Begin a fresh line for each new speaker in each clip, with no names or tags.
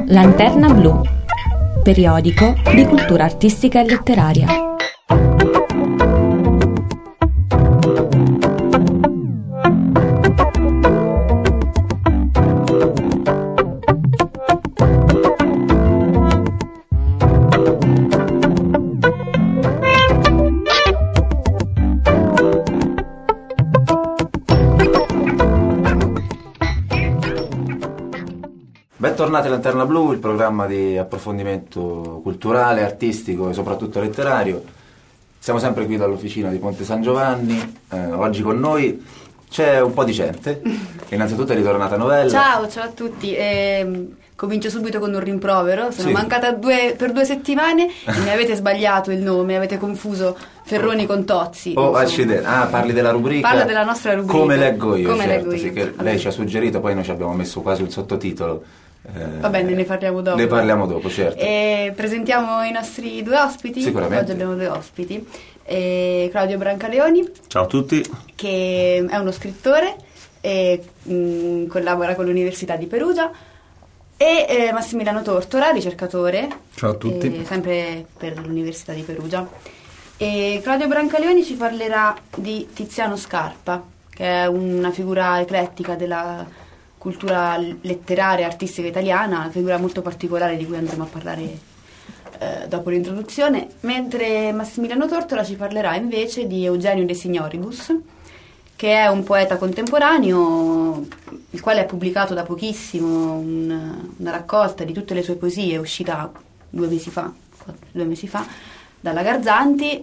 Lanterna Blu, periodico di cultura artistica e letteraria.
Bentornati a Lanterna Blu, il programma di approfondimento culturale, artistico e soprattutto letterario. Siamo sempre qui dall'officina di Ponte San Giovanni. Oggi con noi c'è un po' di gente. Innanzitutto è ritornata Novella.
Ciao a tutti. Comincio subito con un rimprovero. Sono mancata per 2 settimane e mi avete sbagliato il nome, avete confuso Ferroni con Tozzi.
Parli della rubrica?
Parla della nostra rubrica.
Come leggo io,
Come
certo,
leggo io.
Sì, che lei ci ha suggerito, poi noi ci abbiamo messo quasi un sottotitolo.
Va bene, ne parliamo dopo.
Ne parliamo dopo, certo.
Presentiamo i nostri 2 ospiti.
Sicuramente.
Oggi abbiamo 2 ospiti. Claudio Brancaleoni.
Ciao a tutti.
Che è uno scrittore e collabora con l'Università di Perugia. E Massimiliano Tortora, ricercatore.
Ciao a tutti.
Sempre per l'Università di Perugia. E Claudio Brancaleoni ci parlerà di Tiziano Scarpa, che è una figura eclettica della cultura letteraria e artistica italiana, una figura molto particolare di cui andremo a parlare dopo l'introduzione, mentre Massimiliano Tortora ci parlerà invece di Eugenio De Signoribus, che è un poeta contemporaneo, il quale ha pubblicato da pochissimo una raccolta di tutte le sue poesie, uscita 2 mesi fa dalla Garzanti,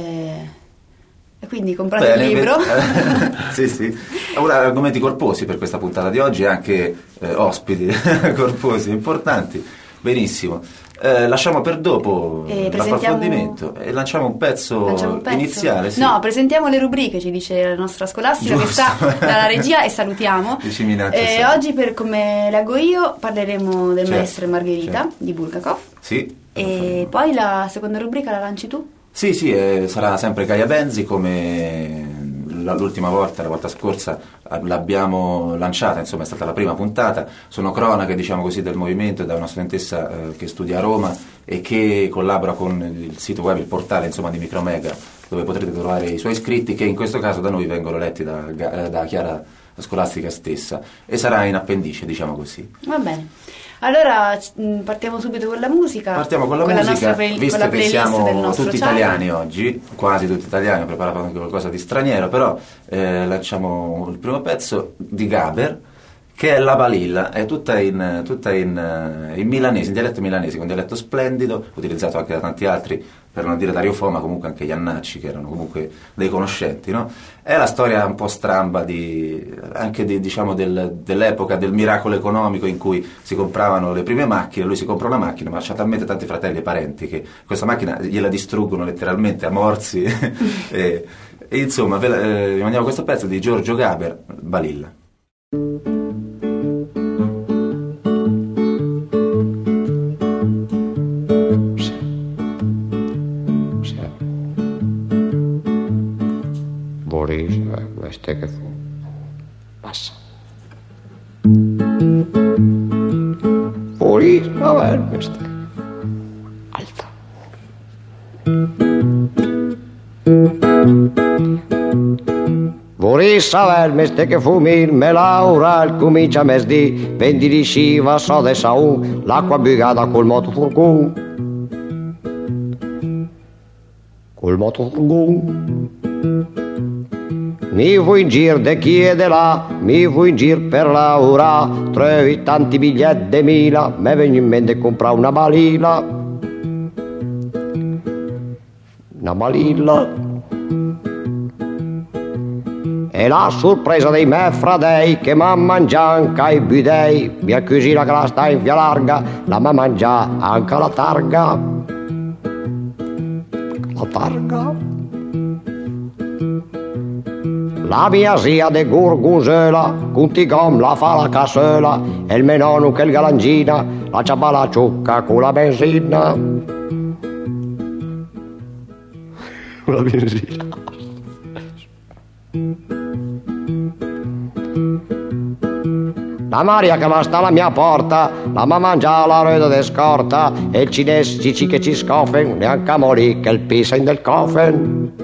e quindi comprate il libro.
Sì. Ora, argomenti corposi per questa puntata di oggi e anche ospiti corposi, importanti. Benissimo. Lasciamo per dopo l'approfondimento e lanciamo un pezzo iniziale. Sì.
No, presentiamo le rubriche, ci dice la nostra scolastica. Giusto. Che sta dalla regia, e salutiamo. Oggi, per come leggo io, parleremo del Maestro e Margherita di Bulgakov.
Sì.
E poi la seconda rubrica la lanci tu?
Sì, sarà sempre Gaia Benzi, come l'ultima volta, la volta scorsa l'abbiamo lanciata, insomma è stata la prima puntata. Sono cronache, diciamo così, del movimento, da una studentessa che studia a Roma e che collabora con il sito web, il portale, insomma, di Micromega, dove potrete trovare i suoi scritti, che in questo caso da noi vengono letti da Chiara Scolastica stessa, e sarà in appendice, diciamo così.
Va bene. Allora partiamo subito con la musica.
Partiamo con la musica, visto che siamo tutti italiani
channel.
Oggi, quasi tutti italiani, ho preparato anche qualcosa di straniero, però lanciamo il primo pezzo di Gaber, che è La Balilla, è tutta in milanese, in dialetto milanese, con dialetto splendido, utilizzato anche da tanti altri, per non dire Dario Fo, ma comunque anche Iannacci, che erano comunque dei conoscenti, no? È la storia un po' stramba diciamo dell'epoca del miracolo economico, in cui si compravano le prime macchine. Lui si compra una macchina, ma c'ha talmente tanti fratelli e parenti che questa macchina gliela distruggono letteralmente a morsi. e insomma, rimaniamo questo pezzo di Giorgio Gaber, Balilla.
Este che fu passa fuori queste alta vorrei saber meste che fumir me laura il comincia mesdi vendi di sciva so de saun l'acqua bugata col motofurgon mi vuoi in gir de chi e de là, mi vuoi in gir per Laura, trovi tanti biglietti de mila, me viene in mente comprare una balilla. Una balilla. E la sorpresa dei me fradei che m'ha mangiato anche i bidei, mia cugina che la sta in via larga, la m'ha mangiata anche la targa. La targa. La mia zia de Gorgonzola, con tigom la fa la cassola, e il menonu che il galangina, la ciappa la ciocca con la benzina. Con la benzina. La Maria che va sta alla mia porta, la ma mangia la reda de scorta, e il cinese cici che ci scoffen, neanche a morì che il pisa in del coffen.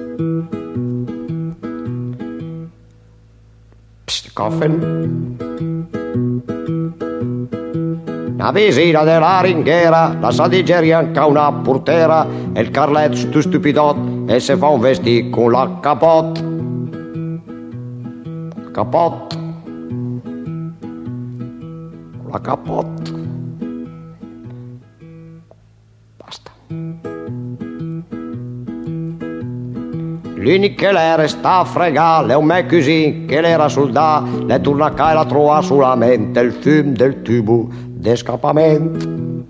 Psst, coffen. La visina della ringhiera, la sadigeria anche una portera, e il Carlet stu stupidot, e se fa un vestì con la capot. Capot. Con la capot. Basta. L'unico che le resta a fregare è un me così che l'era sul da, le torna e la trova solamente il film del tubo d'escapamento.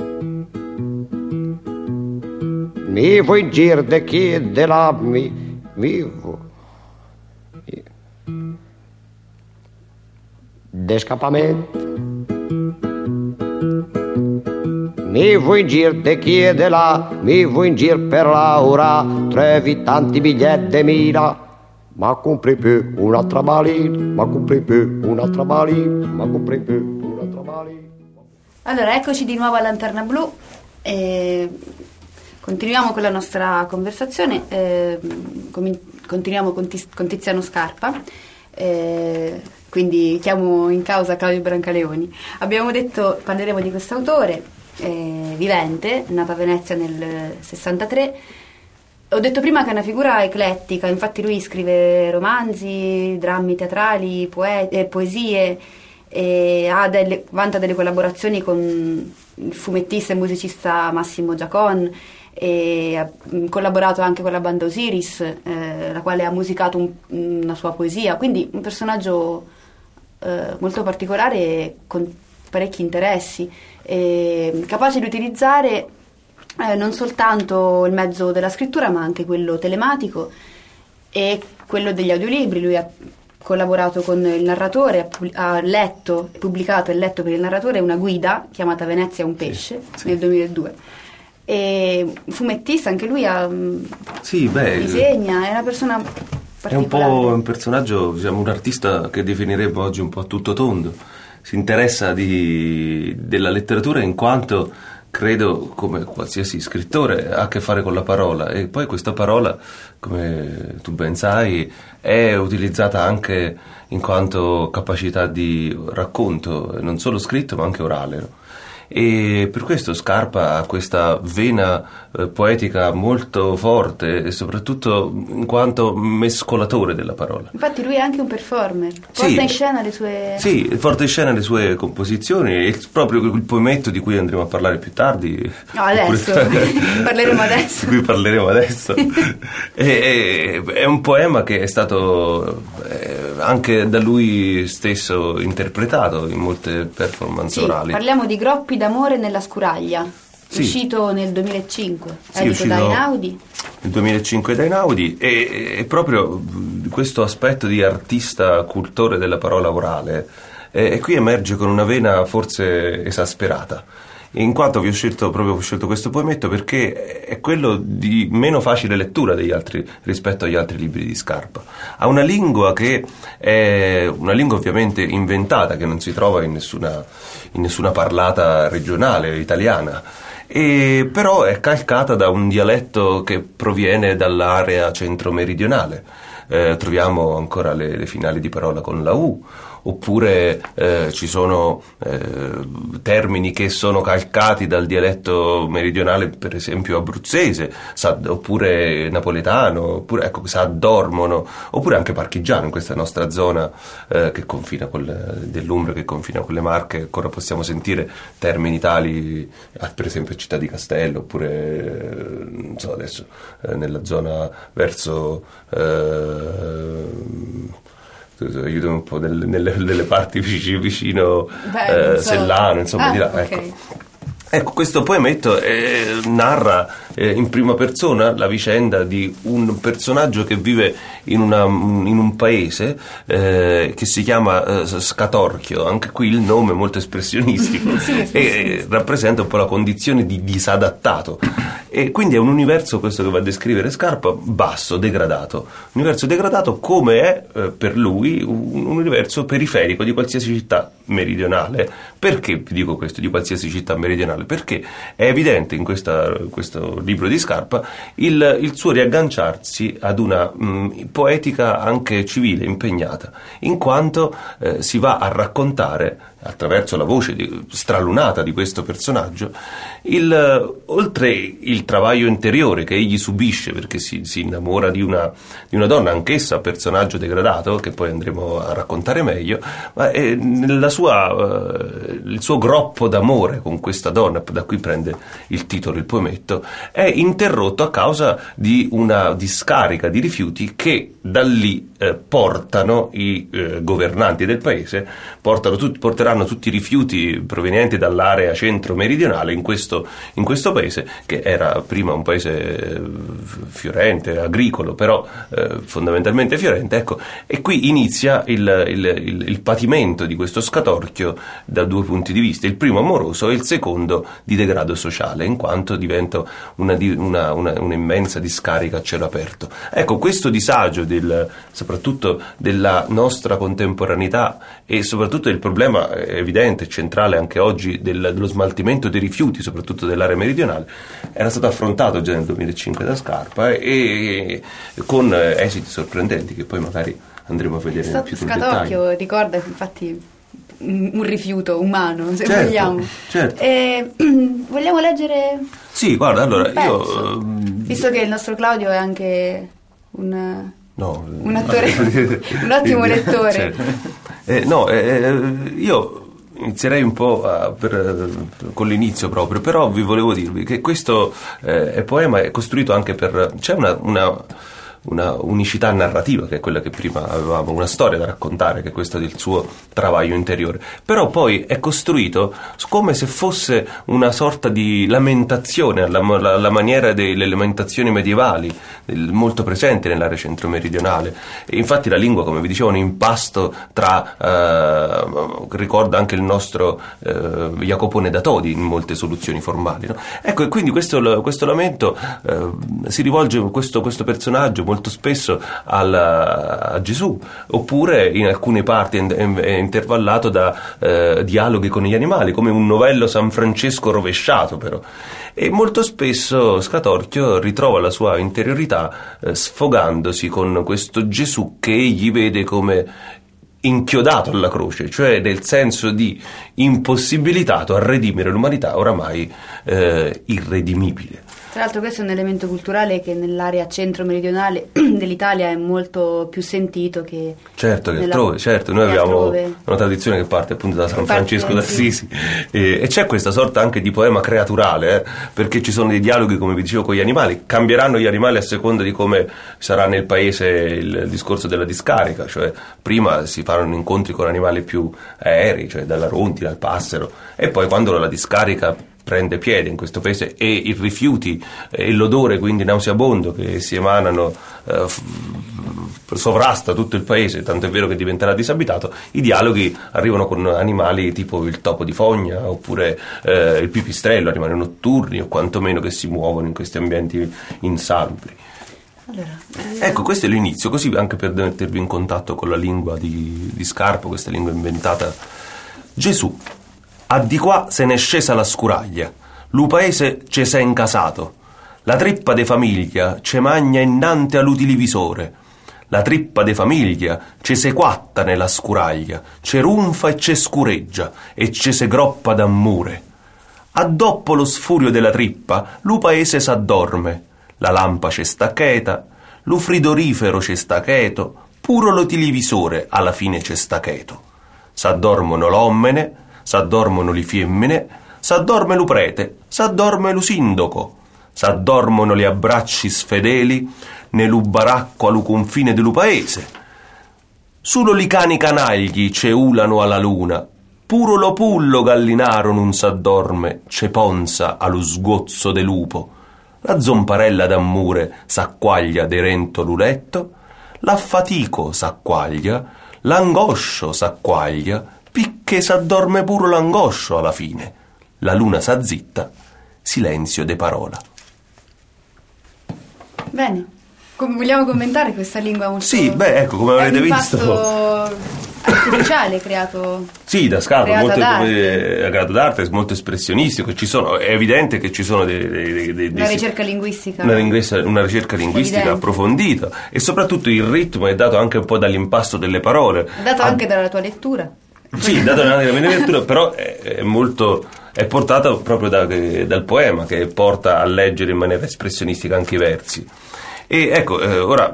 Mi vuoi gir de chi de la mi d'escapamento. Mi vuoi in gir de chi è de là, mi vuoi in gir per Laura, trevi tanti biglietti de mila, ma compri più un'altra balina, ma compri più un'altra balina, ma compri più un'altra balina.
Allora, eccoci di nuovo a Lanterna Blu e continuiamo con la nostra conversazione, continuiamo con Tiziano Scarpa, quindi chiamo in causa Claudio Brancaleoni. Abbiamo detto, parleremo di questo autore vivente, nato a Venezia nel 63. Ho detto prima che è una figura eclettica, infatti lui scrive romanzi, drammi teatrali, poesie, e vanta delle collaborazioni con il fumettista e musicista Massimo Giacon, e ha collaborato anche con la banda Osiris, la quale ha musicato una sua poesia, quindi un personaggio molto particolare con parecchi interessi, capace di utilizzare non soltanto il mezzo della scrittura ma anche quello telematico e quello degli audiolibri. Lui ha collaborato con il narratore, ha letto, pubblicato e letto per il narratore una guida chiamata Venezia è un pesce, nel 2002. E fumettista, anche lui disegna, è una persona particolare.
È un po' un personaggio, diciamo, un artista che definiremmo oggi un po' a tutto tondo. Si interessa della letteratura in quanto, credo, come qualsiasi scrittore, ha a che fare con la parola, e poi questa parola, come tu ben sai, è utilizzata anche in quanto capacità di racconto, non solo scritto ma anche orale, no? E per questo Scarpa ha questa vena poetica molto forte, e soprattutto in quanto mescolatore della parola.
Infatti lui è anche un performer, porta in scena le sue...
Sì, porta in scena le sue composizioni, e proprio il poemetto di cui andremo a parlare più tardi.
No, adesso, parleremo adesso.
Di cui parleremo adesso. È un poema che è stato anche da lui stesso interpretato in molte performance orali.
Parliamo di Groppi d'amore nella scuraglia, uscito nel 2005, edito da Einaudi.
Nel 2005 da Einaudi, e proprio questo aspetto di artista cultore della parola orale e qui emerge con una vena forse esasperata, in quanto vi ho scelto questo poemetto perché è quello di meno facile lettura degli altri rispetto agli altri libri di Scarpa. Ha una lingua che è una lingua ovviamente inventata, che non si trova in nessuna parlata regionale italiana, e però è calcata da un dialetto che proviene dall'area centro-meridionale. Troviamo ancora le finali di parola con la U, oppure ci sono termini che sono calcati dal dialetto meridionale, per esempio abruzzese, oppure napoletano, oppure s'addormono, oppure anche parchigiano, in questa nostra zona che confina dell'Umbria, che confina con le Marche. Ancora possiamo sentire termini tali, per esempio Città di Castello, oppure non so adesso nella zona verso aiutami un po' nelle parti vicino Sellano, insomma, di là,
okay.
Ecco, questo poemetto narra in prima persona la vicenda di un personaggio che vive in un paese che si chiama Scatorchio. Anche qui il nome è molto espressionistico e rappresenta un po' la condizione di disadattato. E quindi è un universo, questo che va a descrivere Scarpa, basso, degradato. Un universo degradato come è per lui un universo periferico di qualsiasi città meridionale. Perché vi dico questo, di qualsiasi città meridionale? Perché è evidente in questo libro di Scarpa il suo riagganciarsi ad una poetica anche civile, impegnata, in quanto si va a raccontare, attraverso la voce stralunata di questo personaggio, oltre il travaglio interiore che egli subisce perché si innamora di una donna, anch'essa personaggio degradato, che poi andremo a raccontare meglio, ma il suo groppo d'amore con questa donna, da cui prende il titolo il poemetto, è interrotto a causa di una discarica di rifiuti che da lì portano i governanti del paese, porteranno tutti i rifiuti provenienti dall'area centro-meridionale in questo paese, che era prima un paese fiorente, agricolo, però fondamentalmente fiorente, ecco. E qui inizia il patimento di questo scatorchio da due punti di vista: il primo amoroso e il secondo di degrado sociale, in quanto diventa un'immensa discarica a cielo aperto. Ecco, questo disagio soprattutto della nostra contemporaneità, e soprattutto il problema evidente, centrale anche oggi, dello smaltimento dei rifiuti, soprattutto dell'area meridionale, era stato affrontato già nel 2005 da Scarpa, e con esiti sorprendenti che poi magari andremo a vedere più sul dettaglio.
Scatorchio ricorda infatti un rifiuto umano, se
certo,
vogliamo.
Certo.
Vogliamo leggere?
Sì, guarda, allora io
visto che il nostro Claudio è anche un attore, un ottimo
sì,
lettore.
Certo. Io inizierei un po' con l'inizio proprio, però vi volevo dirvi che questo poema è costruito anche c'è una unicità narrativa, che è quella che prima avevamo, una storia da raccontare, che è questa del suo travaglio interiore, però poi è costruito come se fosse una sorta di lamentazione alla maniera delle lamentazioni medievali, molto presente nell'area centro-meridionale. E infatti la lingua, come vi dicevo, è un impasto ricorda anche il nostro Jacopone da Todi in molte soluzioni formali, no? Ecco, e quindi questo lamento si rivolge, questo personaggio, molto spesso a Gesù, oppure in alcune parti è intervallato da dialoghi con gli animali, come un novello San Francesco rovesciato, però. E molto spesso Scatorchio ritrova la sua interiorità sfogandosi con questo Gesù che egli vede come inchiodato alla croce, cioè nel senso di impossibilitato a redimere l'umanità oramai irredimibile.
Tra l'altro questo è un elemento culturale che nell'area centro-meridionale dell'Italia è molto più sentito che
certo, che altrove. Certo, noi abbiamo una tradizione che parte appunto da San Francesco d'Assisi, e c'è questa sorta anche di poema creaturale, perché ci sono dei dialoghi, come vi dicevo, con gli animali. Cambieranno gli animali a seconda di come sarà nel paese il discorso della discarica, cioè prima si faranno incontri con animali più aerei, cioè dalla rondine al passero, e poi quando la discarica prende piede in questo paese e i rifiuti e l'odore quindi nauseabondo che si emanano sovrasta tutto il paese, tanto è vero che diventerà disabitato, i dialoghi arrivano con animali tipo il topo di fogna, oppure il pipistrello, animali notturni o quantomeno che si muovono in questi ambienti insalubri. Ecco, questo è l'inizio, così anche per mettervi in contatto con la lingua di Scarpa, questa lingua inventata. Gesù: a di qua se n'è scesa la scuraglia, lu paese ce s'è incasato, la trippa de famiglia ce magna innante all'utilivisore, la trippa de famiglia ce se quatta nella scuraglia, ce runfa e ce scureggia e ce se groppa d'ammure. Addoppo lo sfurio della trippa, lu paese s'addorme, la lampa ce sta cheta, lu fridorifero ce sta cheto, puro lo televisore alla fine ce sta cheto. S'addormono l'ommene, s'addormono li femmine, s'addorme lu prete, s'addorme lu sindaco, s'addormono li abbracci sfedeli nelu baracco allo confine dello paese. Solo li cani canagli ce ulano alla luna, puro lo pullo gallinaro non s'addorme, ce ponza allo sgozzo de lupo. La zomparella d'ammure s'acquaglia de rento lu letto, l'affatico s'acquaglia, l'angoscio s'acquaglia, picché s'addorme puro l'angoscio alla fine. La luna s'azzitta, silenzio de parola.
Bene. Vogliamo commentare questa lingua molto...
Sì, ecco, come avrete visto...
artificiale creato...
Sì, da Scarpa, molto
d'arte.
creato d'arte, molto espressionistico. È evidente che ci sono
una ricerca linguistica.
Una ricerca linguistica
evidente.
Approfondita, e soprattutto il ritmo è dato anche un po' dall'impasto delle parole.
È dato anche dalla tua lettura.
Sì, dato anche dalla mia lettura, però è portato proprio dal poema, che porta a leggere in maniera espressionistica anche i versi. E ecco, ora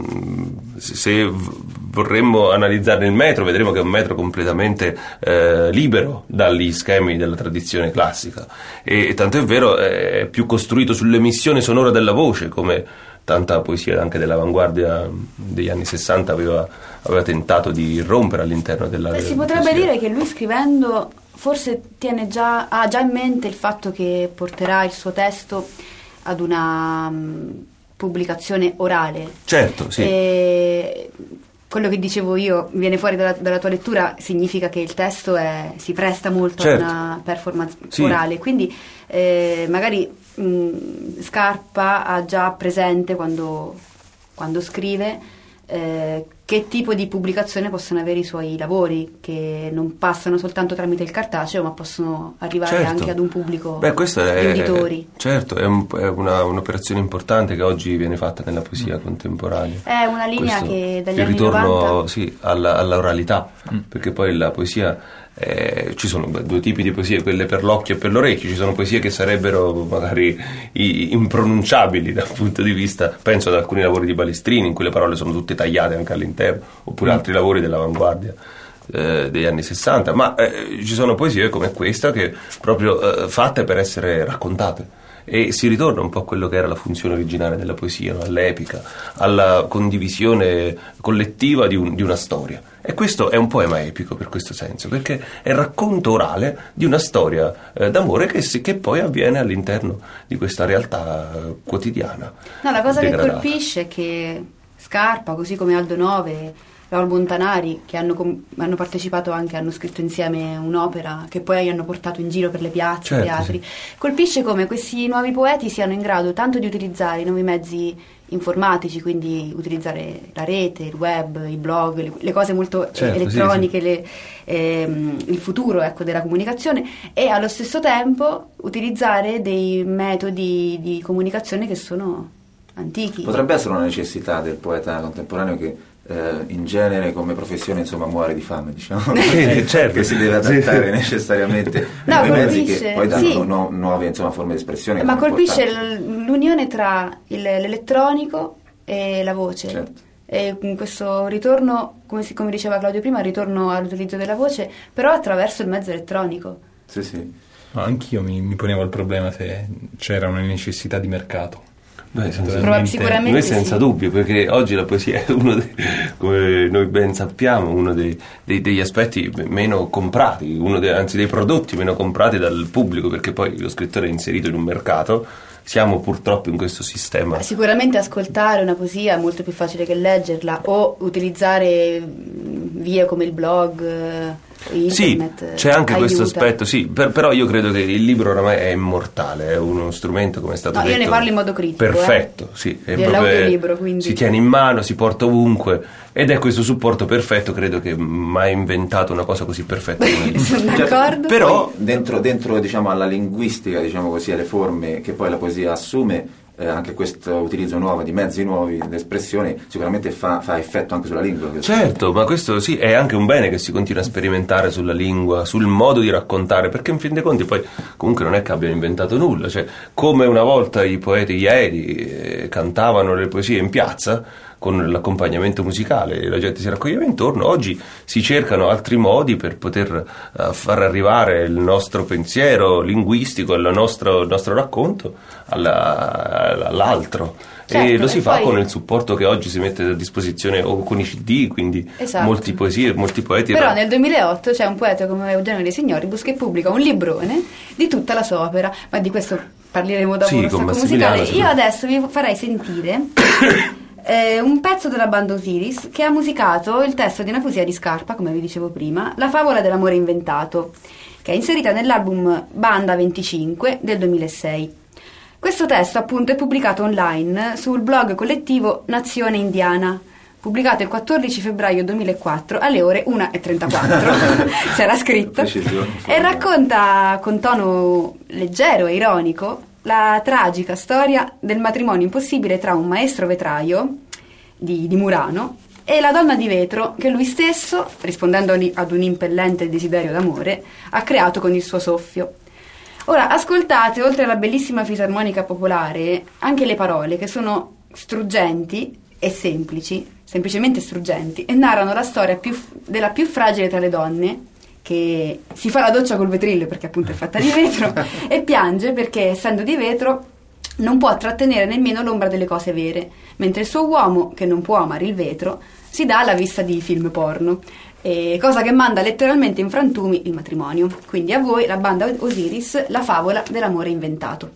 se vorremmo analizzare il metro, vedremo che è un metro completamente libero dagli schemi della tradizione classica, e tanto è vero, è più costruito sull'emissione sonora della voce, come tanta poesia anche dell'avanguardia degli anni 60 aveva tentato di rompere all'interno della
si potrebbe
poesia.
dire che lui, scrivendo, forse ha già in mente il fatto che porterà il suo testo ad una pubblicazione orale.
Certo, sì.
E quello che dicevo io viene fuori dalla tua lettura, significa che il testo si presta molto
certo.
a una performance
sì.
orale, quindi magari Scarpa ha già presente quando scrive che tipo di pubblicazione possono avere i suoi lavori, che non passano soltanto tramite il cartaceo, ma possono arrivare
certo.
anche ad un pubblico
questo
di uditori.
Certo, è un'operazione importante che oggi viene fatta nella poesia contemporanea.
È una linea
questo,
che dagli
il
anni
ritorno
90...
sì, alla oralità, perché poi la poesia ci sono due tipi di poesie, quelle per l'occhio e per l'orecchio. Ci sono poesie che sarebbero magari impronunciabili dal punto di vista, penso ad alcuni lavori di Balestrini in cui le parole sono tutte tagliate anche all'interno, oppure altri lavori dell'avanguardia degli anni 60, ma ci sono poesie come questa che proprio fatte per essere raccontate, e si ritorna un po' a quello che era la funzione originale della poesia, no? All'epica, alla condivisione collettiva di una storia. E questo è un poema epico per questo senso, perché è il racconto orale di una storia d'amore che poi avviene all'interno di questa realtà quotidiana.
No, la cosa
degradata.
che colpisce è che Scarpa, così come Aldo Nove, Raul Montanari, che hanno partecipato anche, hanno scritto insieme un'opera che poi hanno portato in giro per le piazze,
certo,
teatri.
sì.
Colpisce come questi nuovi poeti siano in grado tanto di utilizzare i nuovi mezzi informatici, quindi utilizzare la rete, il web, i blog, le cose molto
certo,
elettroniche,
sì.
Il futuro, ecco, della comunicazione, e allo stesso tempo utilizzare dei metodi di comunicazione che sono antichi.
Potrebbe essere una necessità del poeta contemporaneo che in genere come professione insomma muore di fame, diciamo,
certo.
che si deve adattare necessariamente ai mezzi che poi danno nuove insomma forme di espressione.
Ma colpisce l'unione tra l'elettronico e la voce.
Certo.
E questo ritorno, come diceva Claudio prima, il ritorno all'utilizzo della voce, però attraverso il mezzo elettronico.
Sì.
No, anch'io mi ponevo il problema se c'era una necessità di mercato.
Sicuramente
senza dubbio, perché oggi la poesia è uno come noi ben sappiamo, uno degli aspetti meno comprati, anzi dei prodotti meno comprati dal pubblico, perché poi lo scrittore è inserito in un mercato. Siamo purtroppo in questo sistema.
Sicuramente ascoltare una poesia è molto più facile che leggerla, o utilizzare vie come il blog, internet.
Sì, c'è anche
aiuta.
Questo aspetto, sì, però io credo che il libro oramai è immortale, è uno strumento, come è stato detto.
Io ne parlo in modo critico.
Perfetto, sì. È
dell'audiolibro, quindi.
Si tiene in mano, si porta ovunque, ed è questo supporto perfetto, credo che mai inventato una cosa così perfetta.
Sono d'accordo.
Però dentro diciamo alla linguistica, diciamo così, alle forme che poi la poesia assume, anche questo utilizzo nuovo di mezzi nuovi d'espressione sicuramente fa effetto anche sulla lingua.
Certo, ma questo sì, è anche un bene che si continua a sperimentare sulla lingua, sul modo di raccontare, perché in fin dei conti poi comunque non è che abbiano inventato nulla, cioè come una volta i poeti ieri cantavano le poesie in piazza con l'accompagnamento musicale e la gente si raccoglieva intorno, oggi si cercano altri modi per poter far arrivare il nostro pensiero linguistico, il nostro racconto all'altro.
Certo,
e lo si fa
poi
con il supporto che oggi si mette a disposizione, o con i CD, quindi
esatto.
molti poeti.
Però nel 2008 c'è un poeta come Eugenio De Signoribus che pubblica un librone di tutta la sua opera, ma di questo parleremo dopo lo stacco musicale. Io adesso vi farei sentire un pezzo della banda Osiris che ha musicato il testo di una poesia di Scarpa, come vi dicevo prima, La favola dell'amore inventato, che è inserita nell'album Banda 25 del 2006. Questo testo appunto è pubblicato online sul blog collettivo Nazione Indiana, pubblicato il 14 febbraio 2004 alle ore 1:34, c'era scritto, e racconta con tono leggero e ironico la tragica storia del matrimonio impossibile tra un maestro vetraio di Murano e la donna di vetro che lui stesso, rispondendo ad un impellente desiderio d'amore, ha creato con il suo soffio. Ora, ascoltate, oltre alla bellissima fisarmonica popolare, anche le parole che sono struggenti e semplicemente struggenti, e narrano la storia della più fragile tra le donne, che si fa la doccia col vetril perché appunto è fatta di vetro e piange perché, essendo di vetro, non può trattenere nemmeno l'ombra delle cose vere, mentre il suo uomo, che non può amare il vetro, si dà alla vista di film porno, cosa che manda letteralmente in frantumi il matrimonio. Quindi a voi la banda Osiris, la favola dell'amore inventato.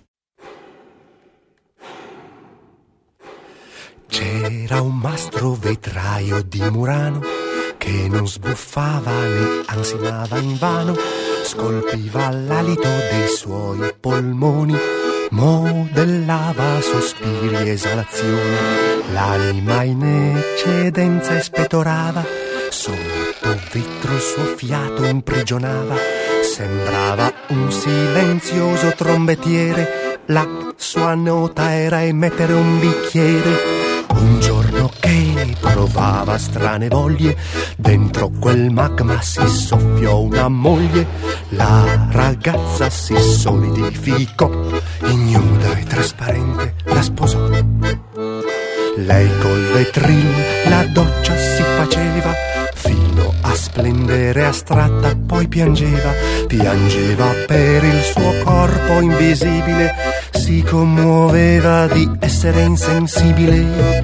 C'era un mastro vetraio di Murano che non sbuffava né ansimava invano, scolpiva l'alito dei suoi polmoni, modellava sospiri e esalazioni, l'anima in eccedenza espetorava, sotto vetro il suo fiato imprigionava, sembrava un silenzioso trombettiere, la sua nota era emettere un bicchiere. Un giorno che provava strane voglie, dentro quel magma si soffiò una moglie, la ragazza si solidificò, ignuda e trasparente la sposò. Lei col vetril la doccia si faceva, fino a splendere astratta, poi piangeva per il suo corpo invisibile, si commuoveva di essere insensibile.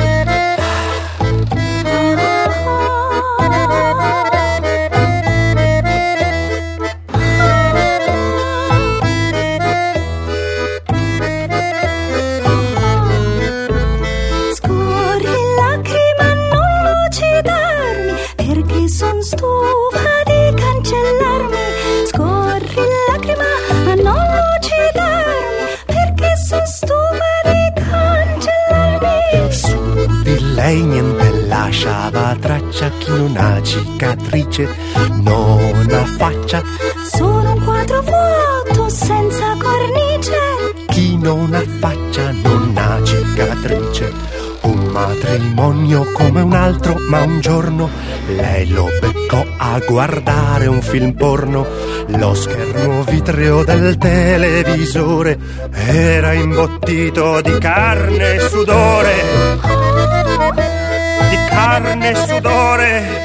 Lei niente lasciava traccia, chi non ha cicatrice non ha faccia.
Sono un quadro vuoto senza cornice.
Chi non ha faccia non ha cicatrice. Un matrimonio come un altro, ma un giorno lei lo beccò a guardare un film porno. Lo schermo vitreo del televisore era imbottito di carne e sudore. Di carne e sudore.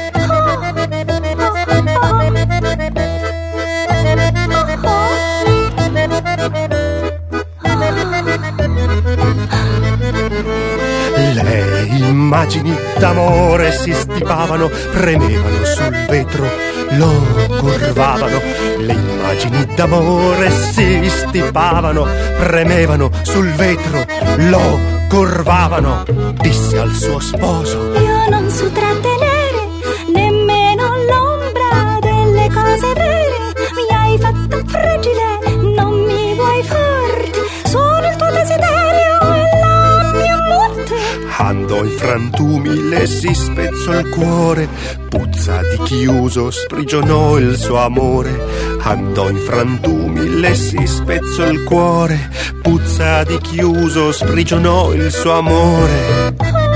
Le immagini d'amore si stipavano, premevano sul vetro, lo curvavano. Le immagini d'amore si stipavano, premevano sul vetro, lo curvavano. Disse al suo sposo:
io non so trattenere nemmeno l'ombra delle cose vere. Mi hai fatto fragile, non mi vuoi forte. Sono il tuo desiderio e la mia morte.
Andò in frantumi, le si spezzò il cuore. Puzza di chiuso sprigionò il suo amore. Andò in frantumi, le si spezzò il cuore. Puzza di chiuso sprigionò il suo amore.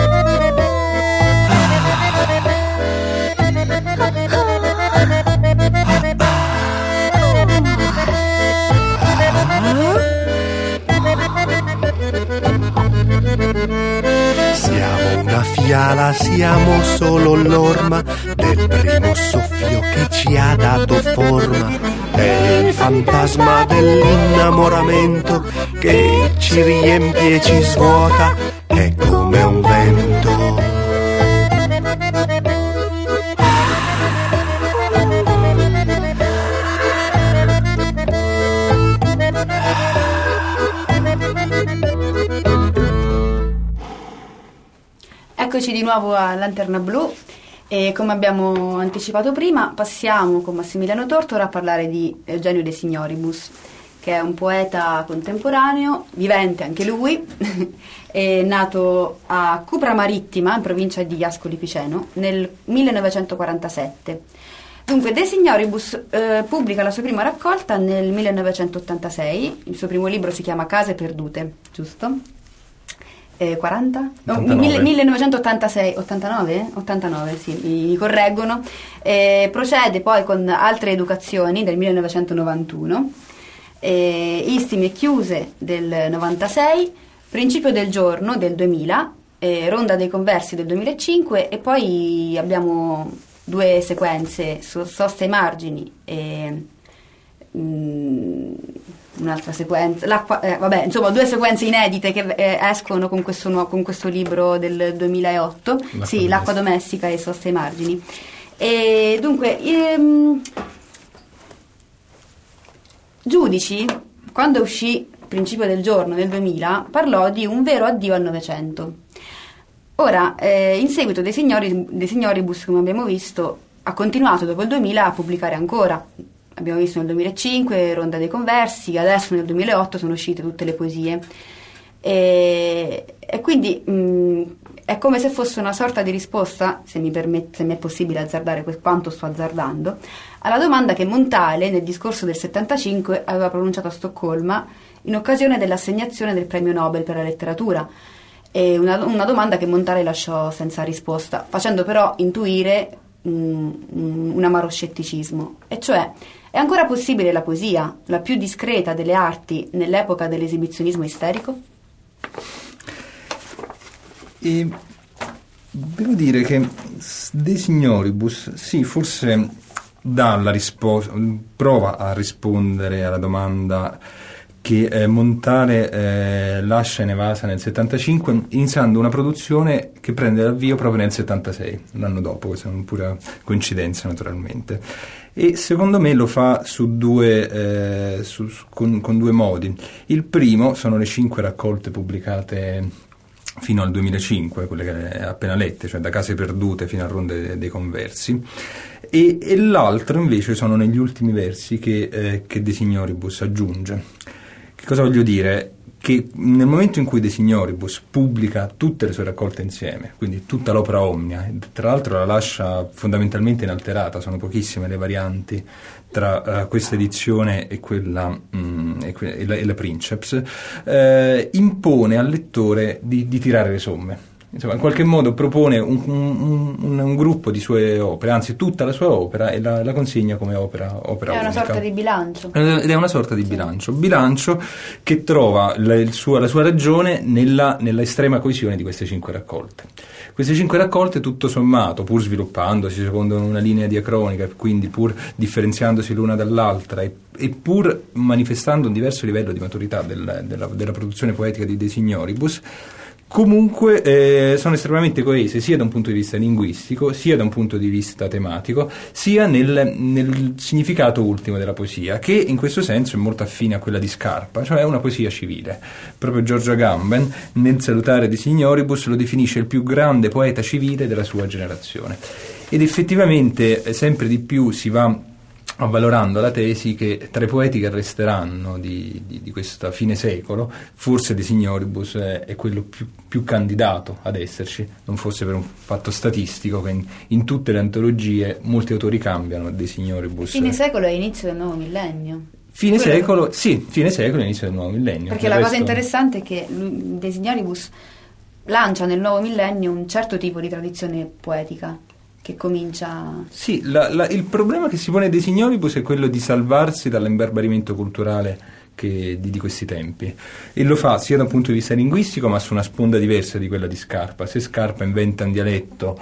Siamo una fiala, siamo solo l'orma del primo soffio che ci ha dato forma. È il fantasma dell'innamoramento che ci riempie e ci svuota, è come un vento.
Eccoci di nuovo a Lanterna Blu e, come abbiamo anticipato prima, passiamo con Massimiliano Tortora a parlare di Eugenio De Signoribus, che è un poeta contemporaneo, vivente anche lui, è nato a Cupra Marittima, in provincia di Ascoli Piceno, nel 1947. Dunque, De Signoribus pubblica la sua prima raccolta nel 1986, il suo primo libro si chiama Case perdute, giusto? 40? No, 1986, 89, sì, mi correggono. Procede poi con Altre educazioni del 1991, Istime e chiuse del 96, Principio del giorno del 2000, Ronda dei conversi del 2005 e poi abbiamo 2 sequenze, Sosta ai margini e un'altra sequenza, insomma 2 sequenze inedite che escono con questo libro del 2008, L'acqua domestica e Sosta ai margini. E dunque Giudici, quando uscì Principio del giorno nel 2000, parlò di un vero addio al Novecento. Ora, in seguito De Signoribus, come abbiamo visto, ha continuato dopo il 2000 a pubblicare ancora. Abbiamo visto nel 2005 Ronda dei conversi, adesso nel 2008 sono uscite tutte le poesie. E quindi è come se fosse una sorta di risposta, se mi è possibile azzardare quanto sto azzardando, alla domanda che Montale nel discorso del 75 aveva pronunciato a Stoccolma in occasione dell'assegnazione del premio Nobel per la letteratura. E una domanda che Montale lasciò senza risposta, facendo però intuire un amaro scetticismo, e cioè: è ancora possibile la poesia, la più discreta delle arti, nell'epoca dell'esibizionismo isterico?
E devo dire che De Signoribus, sì, forse dà la risposta, prova a rispondere alla domanda che Montale lascia in evasa nel 75, iniziando una produzione che prende l'avvio proprio nel 76, l'anno dopo. Questa è una pura coincidenza, naturalmente, e secondo me lo fa con 2 modi. Il primo sono le 5 raccolte pubblicate fino al 2005, quelle che appena lette, cioè da Case perdute fino a Ronda dei conversi, e l'altro invece sono negli ultimi versi che De Signoribus aggiunge. Che cosa voglio dire? Che nel momento in cui De Signoribus pubblica tutte le sue raccolte insieme, quindi tutta l'opera omnia, tra l'altro la lascia fondamentalmente inalterata, sono pochissime le varianti tra questa edizione e quella e la Princeps, impone al lettore di tirare le somme. Insomma, in qualche modo propone un gruppo di sue opere, anzi tutta la sua opera, e la consegna come opera unica. È
una sorta di bilancio.
Ed è una sorta di bilancio che trova la sua ragione nella estrema coesione di queste 5 raccolte. Queste 5 raccolte, tutto sommato, pur sviluppandosi secondo una linea diacronica, quindi pur differenziandosi l'una dall'altra e pur manifestando un diverso livello di maturità della produzione poetica di De Signoribus, comunque sono estremamente coese sia da un punto di vista linguistico, sia da un punto di vista tematico, sia nel significato ultimo della poesia, che in questo senso è molto affine a quella di Scarpa, cioè è una poesia civile. Proprio Giorgio Agamben, nel Salutare De Signoribus, lo definisce il più grande poeta civile della sua generazione. Ed effettivamente sempre di più si va avvalorando la tesi che tra i poeti che resteranno di questa fine secolo, forse De Signoribus è quello più candidato ad esserci, non fosse per un fatto statistico che in tutte le antologie molti autori cambiano. De Signoribus
fine secolo è inizio del nuovo millennio.
Fine secolo e inizio del nuovo millennio.
Perché la cosa interessante è che De Signoribus lancia nel nuovo millennio un certo tipo di tradizione poetica che comincia...
Sì, il problema che si pone De Signoribus è quello di salvarsi dall'imbarbarimento culturale di questi tempi, e lo fa sia da un punto di vista linguistico, ma su una sponda diversa di quella di Scarpa. Se Scarpa inventa un dialetto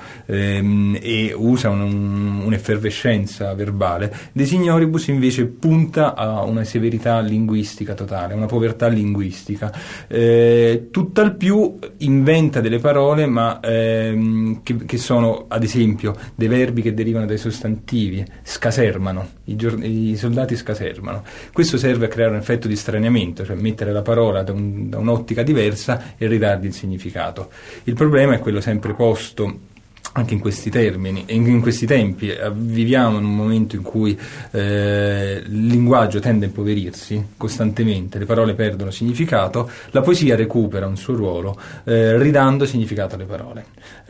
e usa un'effervescenza verbale, De Signoribus invece punta a una severità linguistica totale, una povertà linguistica, tutt'al più inventa delle parole ma che sono ad esempio dei verbi che derivano dai sostantivi, scasermano, i soldati scasermano. Questo serve a creare un effetto di straniamento, cioè mettere la parola da un'ottica diversa e ridargli il significato. Il problema è quello sempre posto anche in questi termini e in questi tempi. Viviamo in un momento in cui il linguaggio tende a impoverirsi costantemente, le parole perdono significato, la poesia recupera un suo ruolo ridando significato alle parole,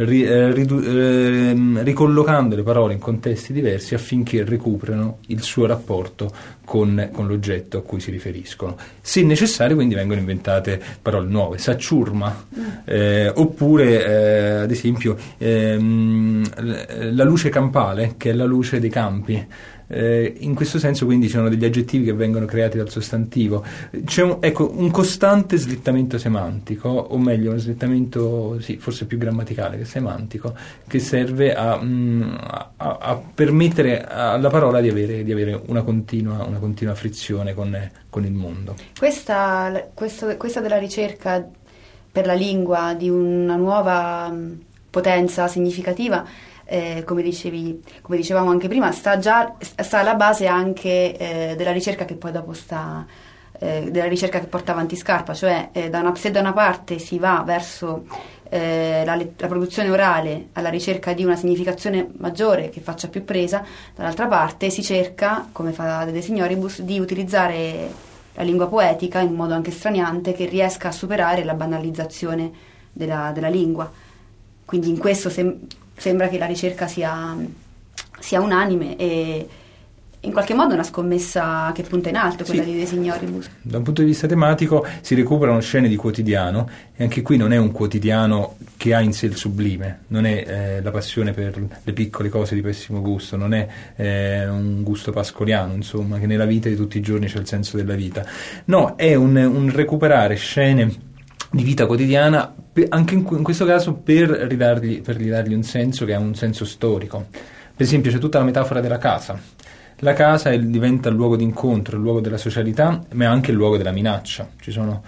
ricollocando le parole in contesti diversi affinché recuperino il suo rapporto con l'oggetto a cui si riferiscono. Se necessario, quindi vengono inventate parole nuove, sacciurma, oppure ad esempio la luce campale, che è la luce dei campi. In questo senso quindi ci sono degli aggettivi che vengono creati dal sostantivo. C'è un costante slittamento semantico, o meglio un slittamento forse più grammaticale che semantico, che serve a permettere alla parola di avere una continua frizione con il mondo.
Questa della ricerca per la lingua di una nuova potenza significativa, come dicevamo anche prima, sta alla base anche della ricerca che poi dopo della ricerca che porta avanti Scarpa, cioè se da una parte si va verso la produzione orale alla ricerca di una significazione maggiore che faccia più presa, dall'altra parte si cerca, come fa De Signoribus, di utilizzare la lingua poetica in modo anche straniante che riesca a superare la banalizzazione della lingua. Quindi in questo sembra che la ricerca sia unanime e in qualche modo una scommessa che punta in alto, quella di De Signoribus.
Da un punto di vista tematico si recuperano scene di quotidiano, e anche qui non è un quotidiano che ha in sé il sublime, non è la passione per le piccole cose di pessimo gusto, non è un gusto pascoliano, insomma, che nella vita di tutti i giorni c'è il senso della vita. No, è un recuperare scene di vita quotidiana, anche in questo caso per ridargli un senso che è un senso storico. Per esempio c'è tutta la metafora della casa. La casa diventa il luogo di incontro, il luogo della socialità, ma è anche il luogo della minaccia. Ci sono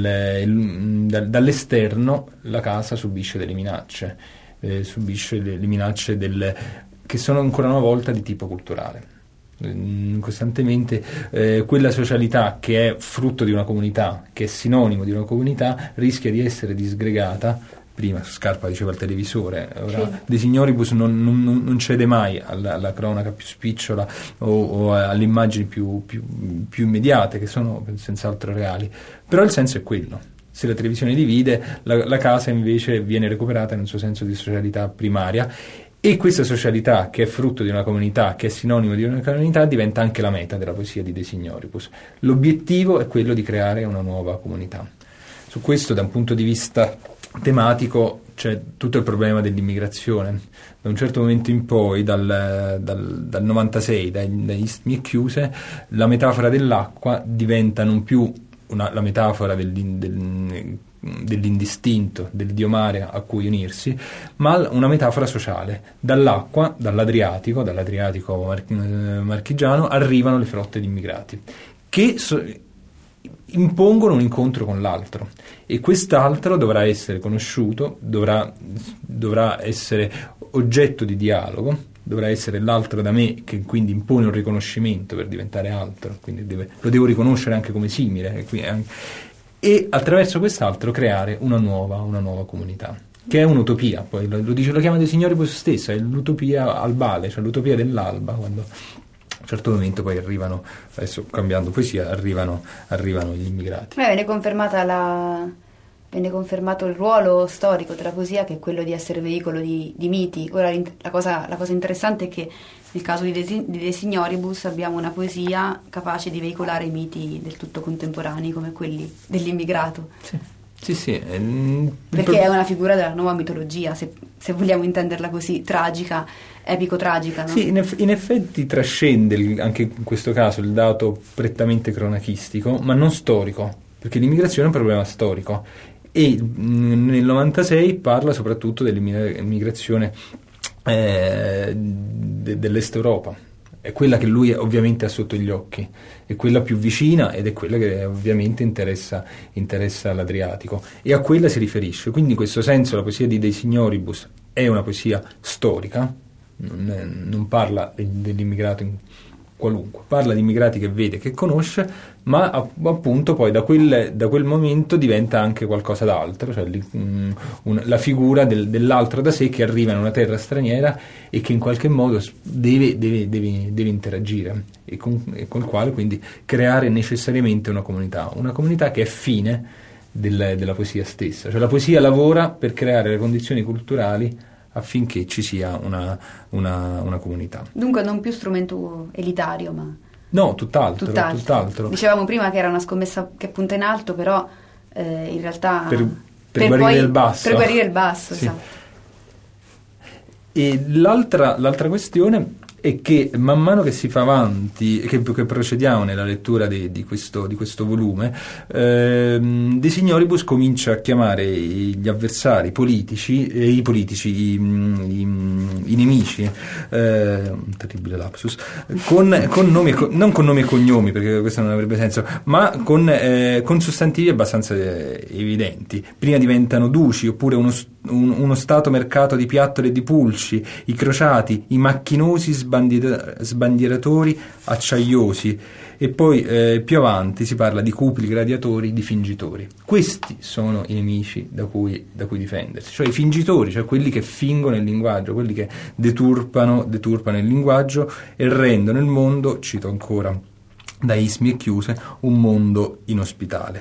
dall'esterno la casa subisce delle minacce, subisce le minacce che sono ancora una volta di tipo culturale. Costantemente quella socialità che è frutto di una comunità, che è sinonimo di una comunità, rischia di essere disgregata. Prima Scarpa diceva il televisore, ora De Signoribus non cede mai alla cronaca più spicciola o alle immagini più immediate, che sono senz'altro reali, però il senso è quello. Se la televisione divide, la casa invece viene recuperata nel suo senso di socialità primaria, e questa socialità, che è frutto di una comunità, che è sinonimo di una comunità, diventa anche la meta della poesia di De Signoribus. L'obiettivo è quello di creare una nuova comunità. Su questo, da un punto di vista tematico, c'è tutto il problema dell'immigrazione. Da un certo momento in poi, dal 96, dagli Istmi e Chiuse, la metafora dell'acqua diventa non più la metafora dell'indistinto, del Dio mare a cui unirsi, ma una metafora sociale. Dall'acqua, dall'Adriatico marchigiano, arrivano le flotte di immigrati che impongono un incontro con l'altro, e quest'altro dovrà essere conosciuto, dovrà essere oggetto di dialogo, dovrà essere l'altro da me, che quindi impone un riconoscimento per diventare altro, quindi lo devo riconoscere anche come simile, e attraverso quest'altro creare una nuova comunità, che è un'utopia. Poi lo chiama De Signoribus stessa, è l'utopia albale, cioè l'utopia dell'alba, quando a un certo momento poi arrivano, adesso cambiando poesia, arrivano gli immigrati.
Viene confermato il ruolo storico della poesia, che è quello di essere veicolo di miti. Ora la cosa interessante è che nel caso di De Signoribus abbiamo una poesia capace di veicolare i miti del tutto contemporanei come quelli dell'immigrato.
Sì.
Perché è una figura della nuova mitologia, se vogliamo intenderla così, tragica, epico-tragica, no? Sì,
in effetti trascende anche in questo caso il dato prettamente cronachistico, ma non storico, perché l'immigrazione è un problema storico, e nel 96 parla soprattutto dell'immigrazione dell'Est Europa. È quella che lui ovviamente ha sotto gli occhi, è quella più vicina, ed è quella che ovviamente interessa l'Adriatico, e a quella si riferisce. Quindi in questo senso la poesia di De Signoribus è una poesia storica, non parla dell'immigrato qualunque, parla di immigrati che vede, che conosce, ma appunto poi da quel momento diventa anche qualcosa d'altro, cioè la figura dell'altro da sé che arriva in una terra straniera e che in qualche modo deve interagire e con il quale quindi creare necessariamente una comunità che è fine della poesia stessa, cioè la poesia lavora per creare le condizioni culturali affinché ci sia una comunità.
Dunque non più strumento elitario, ma...
No, tutt'altro.
Dicevamo prima che era una scommessa che punta in alto, però in realtà...
Per guarire il basso.
Per guarire il basso,
sì.
Esatto.
E l'altra questione è che man mano che si fa avanti, che procediamo nella lettura di questo volume, De Signoribus comincia a chiamare gli avversari politici, i nemici, un terribile lapsus, con nomi, non con nomi e cognomi, perché questo non avrebbe senso, ma con sostantivi abbastanza evidenti. Prima diventano duci, oppure uno stato mercato di piattoli e di pulci, i crociati, i macchinosi sbandieratori acciaiosi, e poi più avanti si parla di cupli, gladiatori, di fingitori. Questi sono i nemici da cui difendersi, cioè i fingitori, cioè quelli che fingono il linguaggio, quelli che deturpano il linguaggio e rendono il mondo, cito ancora da Ismi e Chiuse, un mondo inospitale.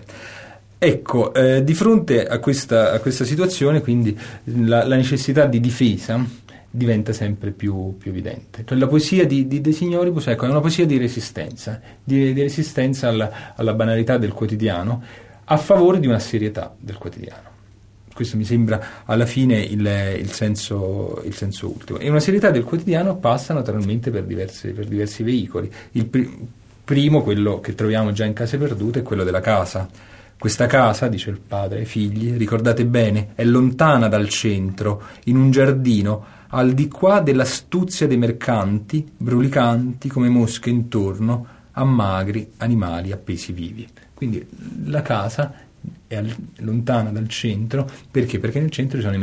Ecco, di fronte a questa situazione, quindi la necessità di difesa diventa sempre più evidente. Cioè, la poesia di De Signoribus, ecco, è una poesia di resistenza, di resistenza alla banalità del quotidiano, a favore di una serietà del quotidiano. Questo mi sembra alla fine il senso ultimo. E una serietà del quotidiano passa naturalmente per diversi veicoli. Il primo, quello che troviamo già in Case Perdute, è quello della casa. Questa casa, dice il padre ai figli, ricordate bene, è lontana dal centro, in un giardino, al di qua dell'astuzia dei mercanti, brulicanti come mosche intorno a magri animali appesi vivi. Quindi la casa è lontana dal centro, perché? Perché nel centro ci sono i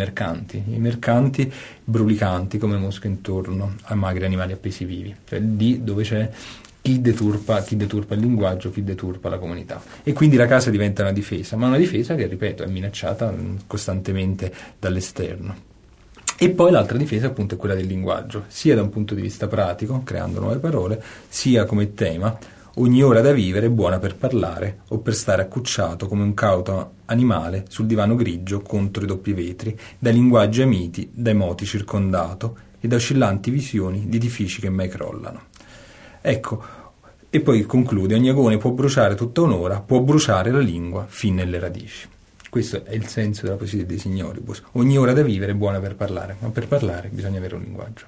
mercanti brulicanti come mosche intorno a magri animali appesi vivi, cioè lì dove c'è chi deturpa il linguaggio, chi deturpa la comunità. E quindi la casa diventa una difesa, ma una difesa che, ripeto, è minacciata costantemente dall'esterno. E poi l'altra difesa appunto è quella del linguaggio, sia da un punto di vista pratico, creando nuove parole, sia come tema: ogni ora da vivere è buona per parlare o per stare accucciato come un cauto animale sul divano grigio contro i doppi vetri, dai linguaggi amiti, dai moti circondato e da oscillanti visioni di edifici che mai crollano. Ecco, e poi conclude: ogni agone può bruciare tutta un'ora, può bruciare la lingua fin nelle radici. Questo è il senso della poesia di De Signoribus. Ogni ora da vivere è buona per parlare, ma per parlare bisogna avere un linguaggio.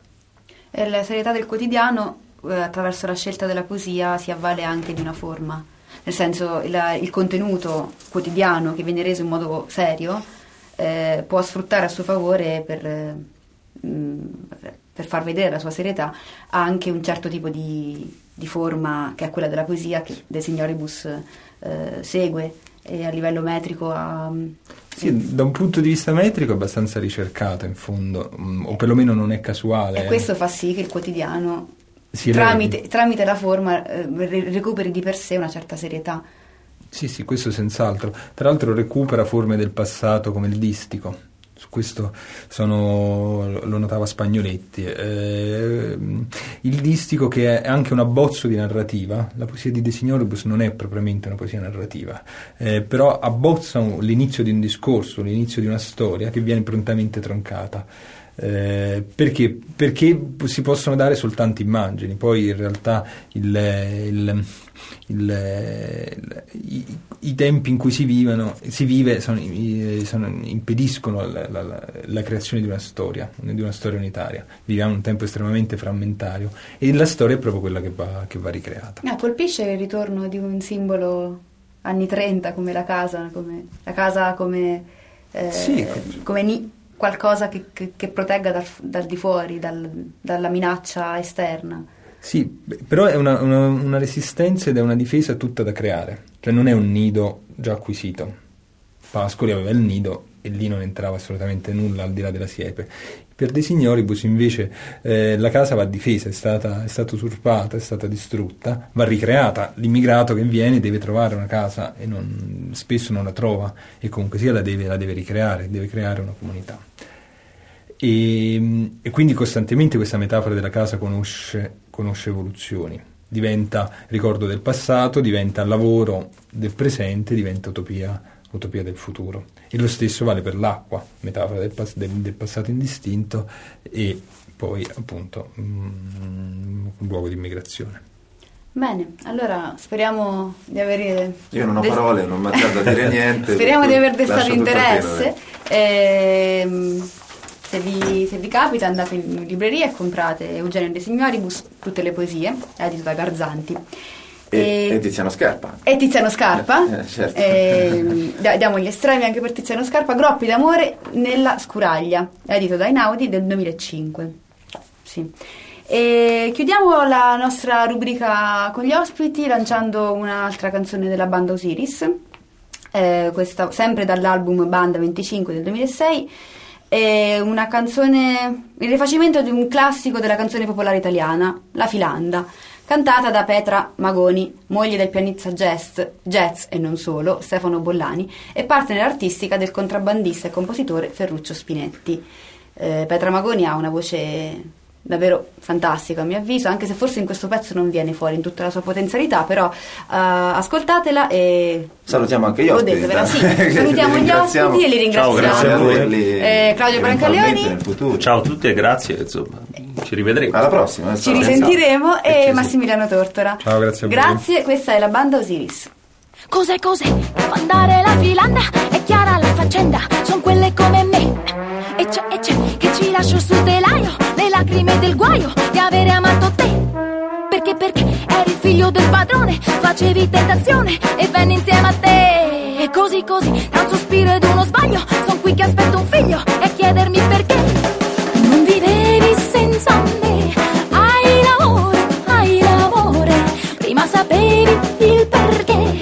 E la serietà del quotidiano, attraverso la scelta della poesia, si avvale anche di una forma. Nel senso, il contenuto quotidiano che viene reso in modo serio può sfruttare a suo favore per far vedere la sua serietà anche un certo tipo di forma che è quella della poesia che De Signoribus segue, e a livello metrico
sì, da un punto di vista metrico è abbastanza ricercata in fondo, o perlomeno non è casuale.
E questo fa sì che il quotidiano tramite la forma recuperi di per sé una certa serietà.
Sì, questo senz'altro. Tra l'altro recupera forme del passato come il distico. Su questo lo notava Spagnoletti. Il distico, che è anche un abbozzo di narrativa. La poesia di De Signoribus non è propriamente una poesia narrativa, però abbozza l'inizio di un discorso, l'inizio di una storia che viene prontamente troncata. Perché si possono dare soltanto immagini, poi in realtà i tempi in cui si vive impediscono la creazione di una storia unitaria. Viviamo in un tempo estremamente frammentario e la storia è proprio quella che va ricreata.
Colpisce il ritorno di un simbolo anni 30 come la casa come qualcosa che protegga dal di fuori, dalla minaccia esterna.
Sì, però è una resistenza ed è una difesa tutta da creare, cioè non è un nido già acquisito. Pascoli aveva il nido e lì non entrava assolutamente nulla al di là della siepe. Per De Signoribus invece la casa va difesa, è stata usurpata, è stata distrutta, va ricreata. L'immigrato che viene deve trovare una casa e spesso non la trova, e comunque sia la deve ricreare, deve creare una comunità. E quindi costantemente questa metafora della casa conosce evoluzioni, diventa ricordo del passato, diventa lavoro del presente, diventa utopia del futuro. E lo stesso vale per l'acqua, metafora del passato indistinto e poi appunto un luogo di immigrazione.
Bene, allora speriamo di avere...
Io non ho parole, non mi azzardo a dire niente.
Speriamo di aver destato interesse. Se vi capita, andate in libreria e comprate Eugenio De Signoribus, tutte le poesie, edito da Garzanti.
E Tiziano Scarpa.
E Tiziano Scarpa.
Certo.
Diamo gli estremi anche per Tiziano Scarpa. Groppi d'amore nella scuraglia, edito da Einaudi del 2005. Sì. E chiudiamo la nostra rubrica con gli ospiti lanciando un'altra canzone della banda Osiris, questa sempre dall'album Banda 25 del 2006. È una canzone, il rifacimento di un classico della canzone popolare italiana, La Filanda, cantata da Petra Magoni, moglie del pianista jazz e non solo, Stefano Bollani, e partner artistica del contrabbandista e compositore Ferruccio Spinetti. Petra Magoni ha una voce davvero fantastica a mio avviso, anche se forse in questo pezzo non viene fuori in tutta la sua potenzialità, però ascoltatela e
salutiamo anche gli ospiti.
Sì, salutiamo gli ospiti e li ringraziamo.
Ciao, grazie a voi.
Claudio Brancaleoni,
ciao a tutti e grazie, insomma, ci rivedremo.
Alla prossima.
Ci risentiremo e Massimiliano Tortora.
Ciao, grazie a voi.
Grazie, questa è la banda Osiris.
Cos'è? Fa andare la filanda, è chiara la faccenda, son quelle come me. E c'è, che ci lascio sul telaio, le lacrime del guaio di avere amato te. Perché eri figlio del padrone, facevi tentazione e venne insieme a te. E così, da un sospiro ed uno sbaglio, son qui che aspetto un figlio e chiedermi perché. Non vivevi senza me, hai l'amore, prima sapevi il perché.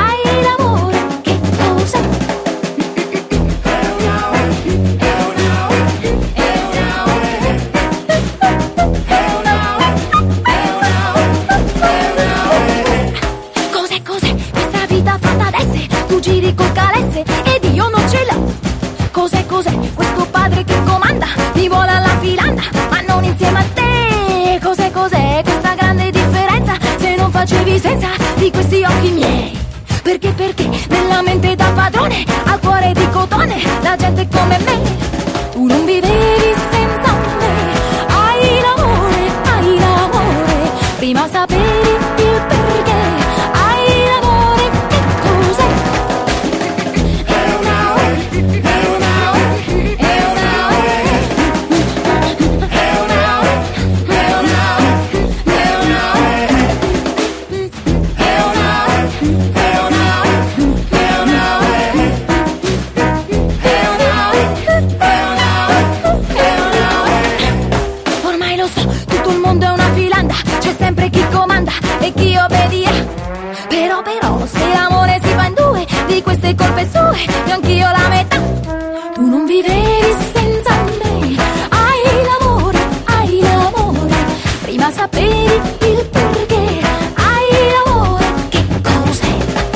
Giri col calesse ed io non ce l'ho. Cos'è questo padre che comanda? Mi vuole alla filanda ma non insieme a te. Cos'è questa grande differenza? Se non facevi senza di questi occhi miei. Perché nella mente da padrone, al cuore di cotone, la gente come me. Tu non vivevi senza me. Hai l'amore, prima sapevi il perché. Hai l'amore, che cos'è? Ormai lo so, tutto il mondo è una filanda, c'è sempre chi comanda e chi obbedirà. Però se l'amore si fa in due, di queste colpe sue, io anch'io la metà. Tu non vivevi senza me. Hai l'amore, prima sapevi il perché. Hai l'amore, che cos'è?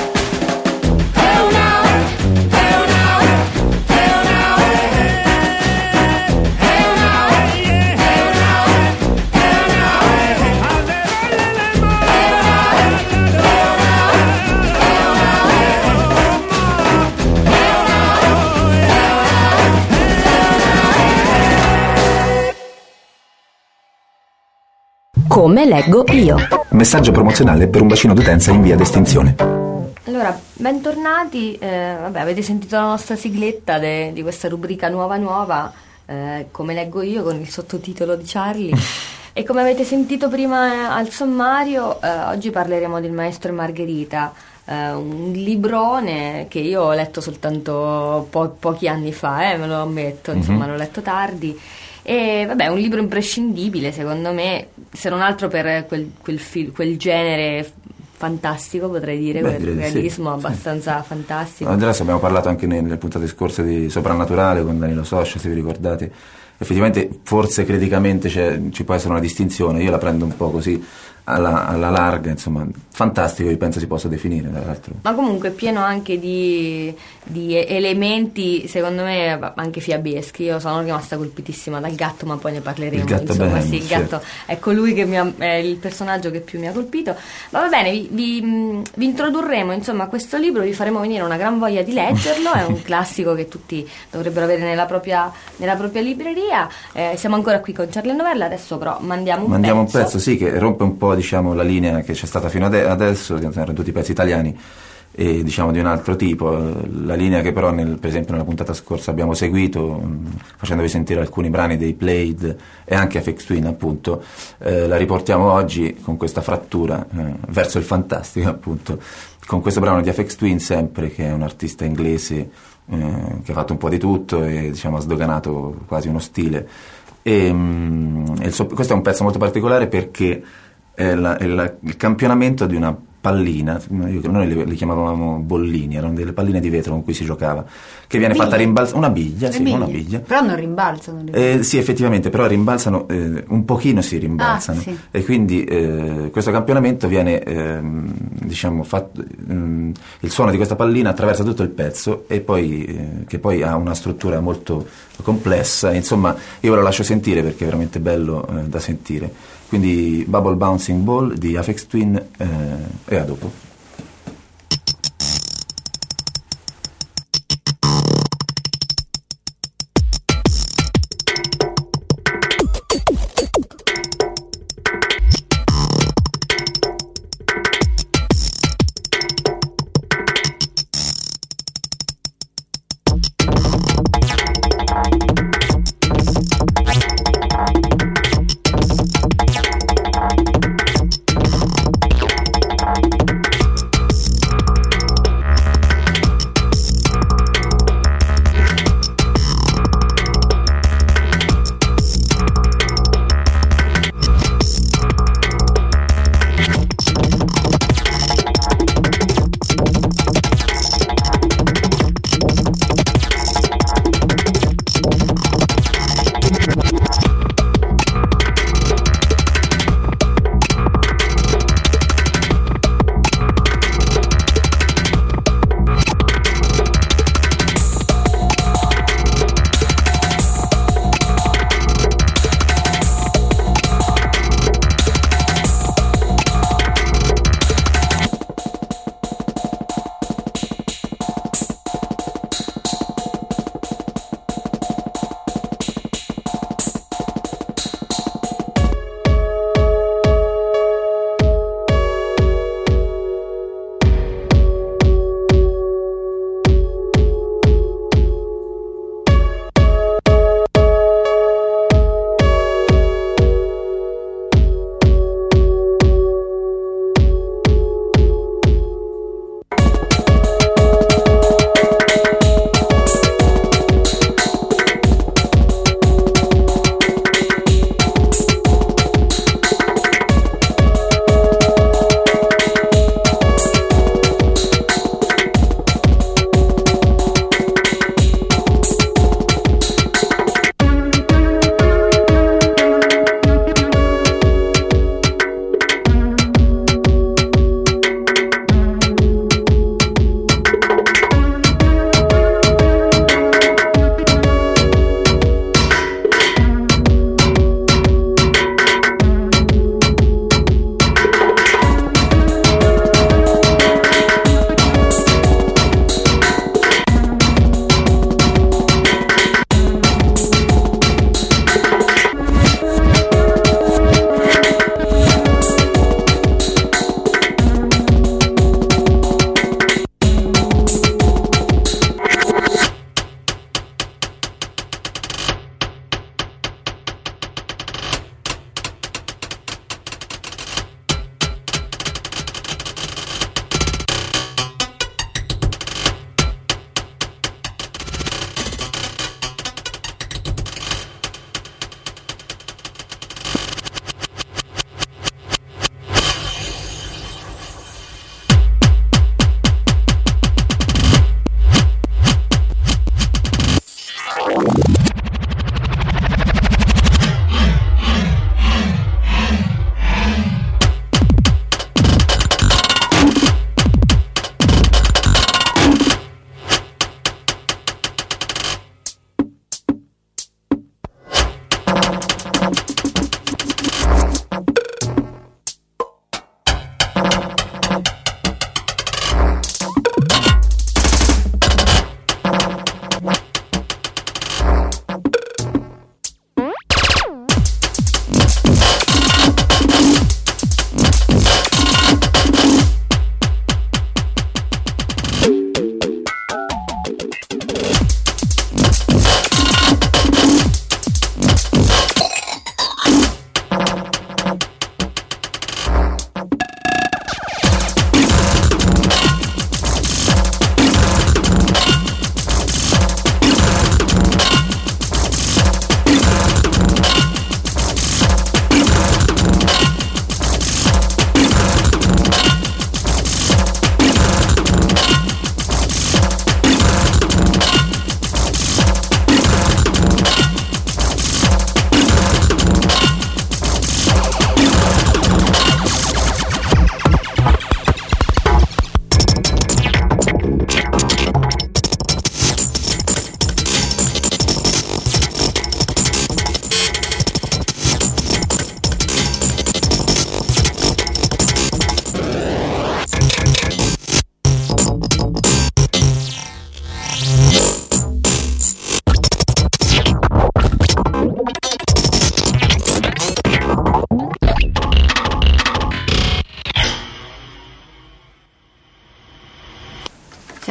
Come leggo io.
Messaggio promozionale per un bacino d'utenza in via d'estinzione.
Allora, bentornati. Avete sentito la nostra sigletta di questa rubrica nuova, come leggo io, con il sottotitolo di Charlie. E come avete sentito prima al sommario, oggi parleremo del Maestro e Margherita, un librone che io ho letto soltanto pochi anni fa, me lo ammetto, insomma l'ho letto tardi. E vabbè, è un libro imprescindibile secondo me, se non altro per quel genere fantastico, potrei dire,
Beh,
quel
direi di sì,
realismo
sì.
abbastanza fantastico.
Adesso abbiamo parlato anche nelle puntate scorse di Soprannaturale con Danilo Soscia, se vi ricordate. Effettivamente, forse criticamente ci può essere una distinzione, io la prendo un po' così alla larga, insomma, fantastico, io penso si possa definire, tra l'altro.
Ma comunque è pieno anche di elementi, secondo me, anche fiabeschi. Io sono rimasta colpitissima dal gatto, ma poi ne parleremo.
Il gatto,
insomma,
bene,
sì, il gatto è colui che è il personaggio che più mi ha colpito. Ma va bene, vi introdurremo insomma a questo libro, vi faremo venire una gran voglia di leggerlo. È un classico che tutti dovrebbero avere nella propria libreria. Siamo ancora qui con Charlie Novella, adesso però mandiamo un
pezzo, sì, che rompe un po', diciamo, la linea che c'è stata fino adesso, che erano tutti pezzi italiani e diciamo di un altro tipo, la linea che però per esempio nella puntata scorsa abbiamo seguito, facendovi sentire alcuni brani dei Played e anche Aphex Twin, appunto, la riportiamo oggi con questa frattura verso il fantastico, appunto, con questo brano di Aphex Twin, sempre, che è un artista inglese che ha fatto un po' di tutto e, diciamo, ha sdoganato quasi uno stile. Questo è un pezzo molto particolare perché è il campionamento di una pallina, noi li chiamavamo bollini, erano delle palline di vetro con cui si giocava, che viene fatta rimbalzare, una biglia.
Però non rimbalzano.
Sì, effettivamente, però rimbalzano, un pochino si rimbalzano,
sì.
E quindi questo campionamento viene, diciamo, fatto, il suono di questa pallina attraversa tutto il pezzo e poi che poi ha una struttura molto complessa, insomma, io ve lo lascio sentire perché è veramente bello da sentire. Quindi Bubble Bouncing Ball di Aphex Twin, e a dopo.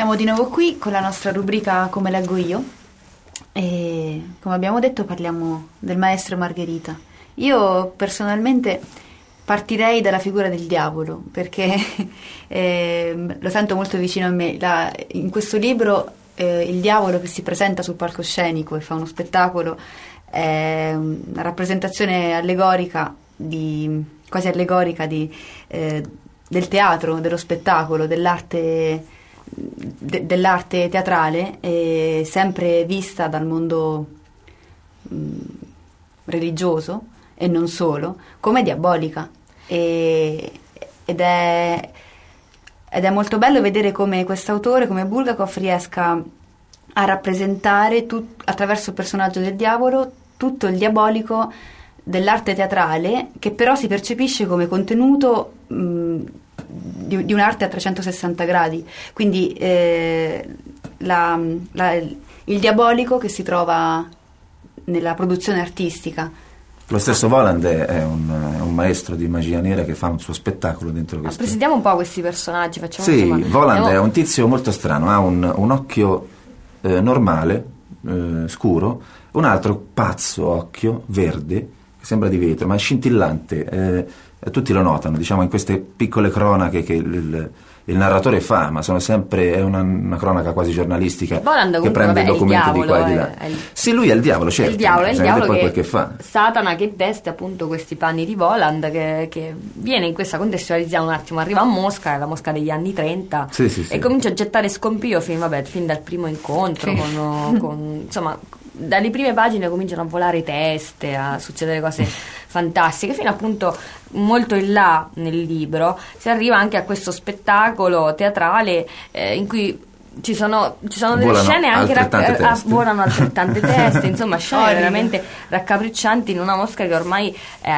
Siamo di nuovo qui con la nostra rubrica Come leggo io e come abbiamo detto parliamo del maestro Margherita. Io personalmente partirei dalla figura del diavolo perché lo sento molto vicino a me. In questo libro il diavolo che si presenta sul palcoscenico e fa uno spettacolo è una rappresentazione allegorica quasi allegorica del teatro, dello spettacolo, dell'arte teatrale, sempre vista dal mondo religioso e non solo, come diabolica. Ed è molto bello vedere come quest'autore, come Bulgakov, riesca a rappresentare attraverso il personaggio del diavolo tutto il diabolico dell'arte teatrale, che però si percepisce come contenuto di un'arte a 360 gradi. Quindi il diabolico che si trova nella produzione artistica.
Lo stesso Voland è un maestro di magia nera che fa un suo spettacolo dentro questo.
Presentiamo un po' questi personaggi, facciamo.
Sì,
insomma,
Voland è un tizio molto strano, ha un occhio normale, scuro, un altro pazzo occhio verde che sembra di vetro, ma è scintillante. Tutti lo notano, diciamo, in queste piccole cronache che il narratore fa, ma sono sempre, è una cronaca quasi giornalistica che prende documenti di qua e di là. Sì, lui è il diavolo, certo.
È il diavolo
poi
che,
quel che fa.
Satana che veste appunto questi panni di Voland, che viene in questa contestualizziamo un attimo, arriva a Mosca, è la Mosca degli anni 30,
sì.
e comincia a gettare scompiglio fin dal primo incontro, insomma, dalle prime pagine cominciano a volare teste, a succedere cose fantastiche, fino appunto molto in là nel libro si arriva anche a questo spettacolo teatrale in cui ci sono delle scene anche volano altrettante teste, insomma scene veramente raccapriccianti in una Mosca che ormai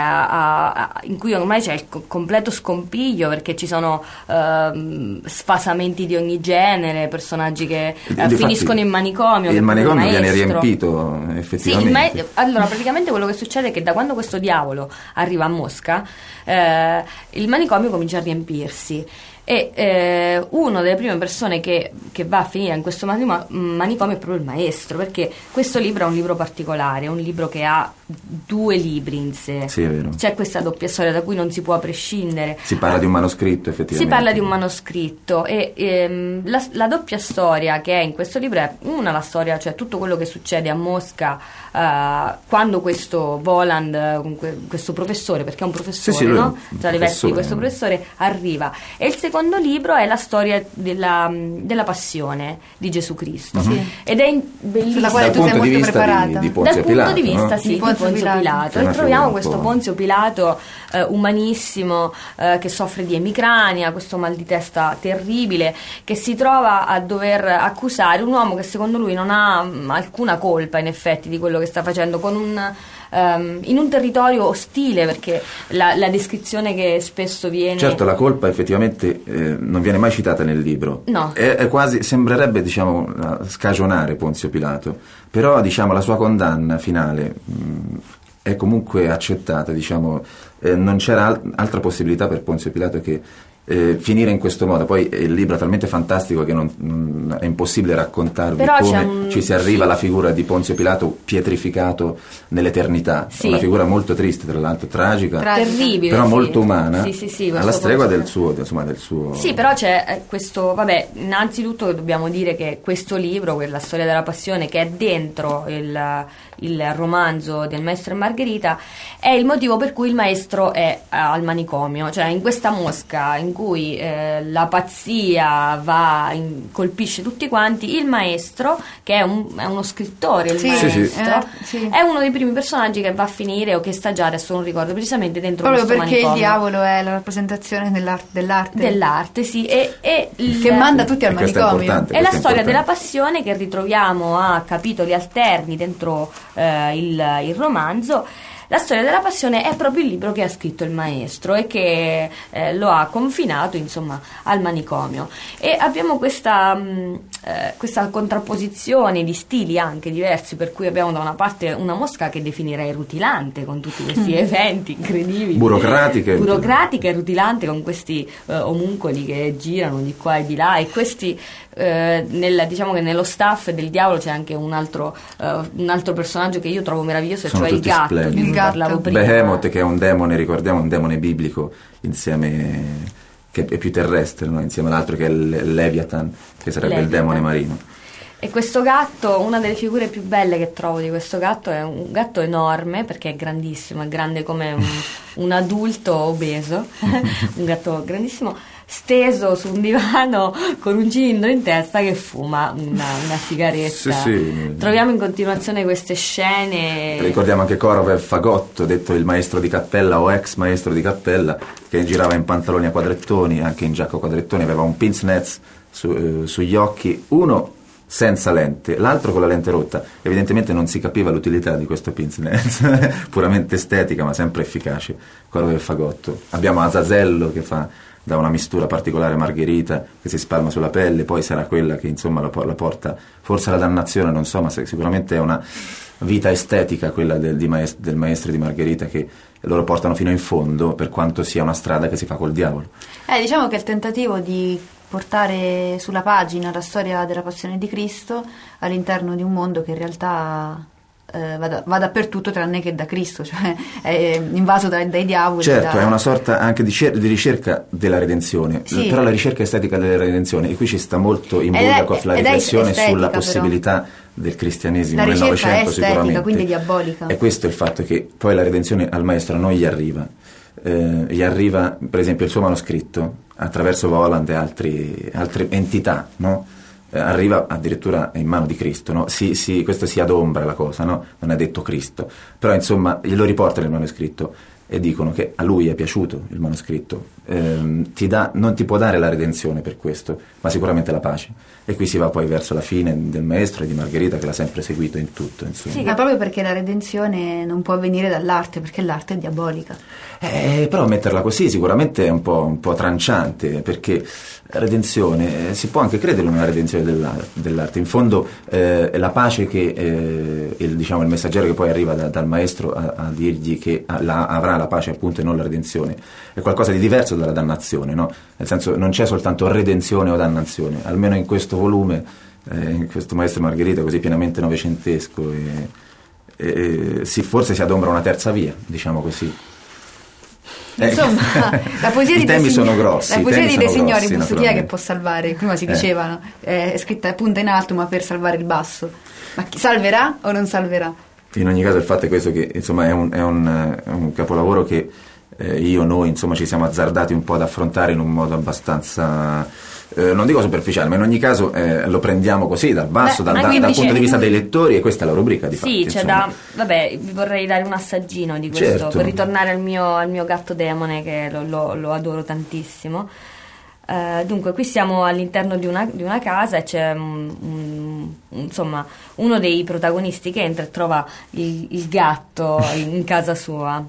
in cui ormai c'è il completo scompiglio, perché ci sono sfasamenti di ogni genere, personaggi che finiscono in manicomio.
Il manicomio viene riempito effettivamente.
Sì, allora praticamente quello che succede è che da quando questo diavolo arriva a Mosca il manicomio comincia a riempirsi. E una delle prime persone che va a finire in questo manicomio è proprio il maestro, perché questo libro è un libro particolare, è un libro che ha 2 libri in sé.
Sì, è vero.
C'è questa doppia storia da cui non si può prescindere.
Si parla di un manoscritto, effettivamente.
Si parla di un manoscritto e la doppia storia che è in questo libro è la storia, cioè tutto quello che succede a Mosca quando questo Voland, questo professore, perché è un professore, no? Tra le vesti di questo professore arriva. E il secondo libro è la storia della passione di Gesù Cristo. Ed è bellissimo.
Sulla quale tu sei molto preparata.
Di Ponzio Pilato,
punto di vista,
no?
sì, di Ponzio Pilato. E troviamo questo Ponzio Pilato umanissimo, che soffre di emicrania, questo mal di testa terribile, che si trova a dover accusare un uomo che secondo lui non ha alcuna colpa in effetti di quello che sta facendo, in un territorio ostile, perché la descrizione che spesso viene...
Certo, la colpa effettivamente non viene mai citata nel libro.
No.
È quasi, sembrerebbe, diciamo, scagionare Ponzio Pilato, però, diciamo, la sua condanna finale è comunque accettata, diciamo, non c'era altra possibilità per Ponzio Pilato che finire in questo modo. Poi il libro è talmente fantastico che è impossibile raccontarvi
però
come ci si arriva alla figura di Ponzio Pilato pietrificato nell'eternità.
Sì.
Una figura molto triste, tra l'altro tragica,
terribile,
però
sì.
molto umana,
sì,
alla stregua del suo.
Sì, però c'è questo, vabbè, innanzitutto dobbiamo dire che questo libro, La storia della passione, che è dentro il romanzo del maestro e Margherita, è il motivo per cui il maestro è al manicomio, cioè in questa Mosca in cui la pazzia colpisce tutti quanti. Il maestro, che è uno scrittore, è uno dei primi personaggi che va a finire, o che sta già, adesso non ricordo precisamente, dentro
proprio
questo
perché
manicomio.
Il diavolo è la rappresentazione
dell'arte, sì,
che manda tutti al manicomio.
È la storia della passione che ritroviamo a capitoli alterni dentro il romanzo. La storia della passione è proprio il libro che ha scritto il maestro e che lo ha confinato, insomma, al manicomio. E abbiamo questa contrapposizione di stili anche diversi, per cui abbiamo da una parte una Mosca che definirei rutilante, con tutti questi eventi incredibili, burocratica e rutilante, con questi omuncoli che girano di qua e di là, e questi diciamo che nello staff del diavolo c'è anche un altro personaggio che io trovo meraviglioso,
Sono
cioè il gatto
splendidi.
di cui parlavo prima.
Behemoth, che è un demone, ricordiamo, un demone biblico, insieme, che è più terrestre, no? Insieme all'altro che è il Leviathan, che sarebbe il demone marino.
E questo gatto, una delle figure più belle che trovo di questo gatto, è un gatto enorme, perché è grandissimo, è grande come un adulto obeso, un gatto grandissimo, steso su un divano con un cilindro in testa che fuma una sigaretta.
Sì.
Troviamo in continuazione queste scene.
Ricordiamo anche Korolev Fagotto, detto il maestro di cappella o ex maestro di cappella, che girava in pantaloni a quadrettoni, anche in giacca a quadrettoni, aveva un pince-nez sugli occhi, uno senza lente, l'altro con la lente rotta. Evidentemente non si capiva l'utilità di questo pince-nez, puramente estetica ma sempre efficace. Korolev Fagotto. Abbiamo Azazello che fa da una mistura particolare margherita che si spalma sulla pelle, poi sarà quella che insomma la porta forse alla dannazione, non so, ma sicuramente è una vita estetica quella del maestro di Margherita, che loro portano fino in fondo, per quanto sia una strada che si fa col diavolo.
Diciamo che il tentativo di portare sulla pagina la storia della passione di Cristo all'interno di un mondo che in realtà va dappertutto tranne che da Cristo, cioè è invaso dai diavoli.
Certo, è una sorta anche di ricerca della redenzione,
sì.
Però la ricerca estetica della redenzione, e qui ci sta molto in Bulgakov la riflessione sulla possibilità del cristianesimo nel Novecento, sicuramente.
Quindi diabolica.
E questo è il fatto che poi la redenzione al maestro non gli arriva. Gli arriva per esempio il suo manoscritto attraverso Voland e altre entità, no? Arriva addirittura in mano di Cristo, no? Questo si adombra la cosa, no? Non è detto Cristo, però insomma glielo riportano il manoscritto e dicono che a lui è piaciuto il manoscritto, non ti può dare la redenzione per questo, ma sicuramente la pace. E qui si va poi verso la fine del maestro e di Margherita, che l'ha sempre seguito in tutto, insomma.
Sì, ma proprio perché la redenzione non può venire dall'arte, perché l'arte è diabolica.
Però metterla così sicuramente è un po' tranciante, perché la redenzione, si può anche credere in una redenzione dell'arte. In fondo la pace che il messaggero che poi arriva dal maestro a dirgli che avrà la pace appunto e non la redenzione, è qualcosa di diverso dalla dannazione, no? Nel senso, non c'è soltanto redenzione o dannazione, almeno in questo volume, in questo maestro Margherita così pienamente novecentesco, forse si adombra una terza via, diciamo così.
Insomma, la poesia
i temi sono grossi.
La poesia di De Signori, chi è che
che
può salvare? Prima si diceva, no? È scritta punta in alto, ma per salvare il basso. Ma chi salverà o non salverà?
In ogni caso il fatto è questo, che insomma è un capolavoro che noi insomma ci siamo azzardati un po' ad affrontare in un modo abbastanza non dico superficiale, ma in ogni caso lo prendiamo così dal basso, dal punto di vista dei lettori, e questa è la rubrica di fatti.
Sì, vi vorrei dare un assaggino di questo,
certo.
Per ritornare al mio gatto demone, che lo adoro tantissimo. Dunque, qui siamo all'interno di una casa e c'è insomma uno dei protagonisti che entra e trova il gatto in casa sua.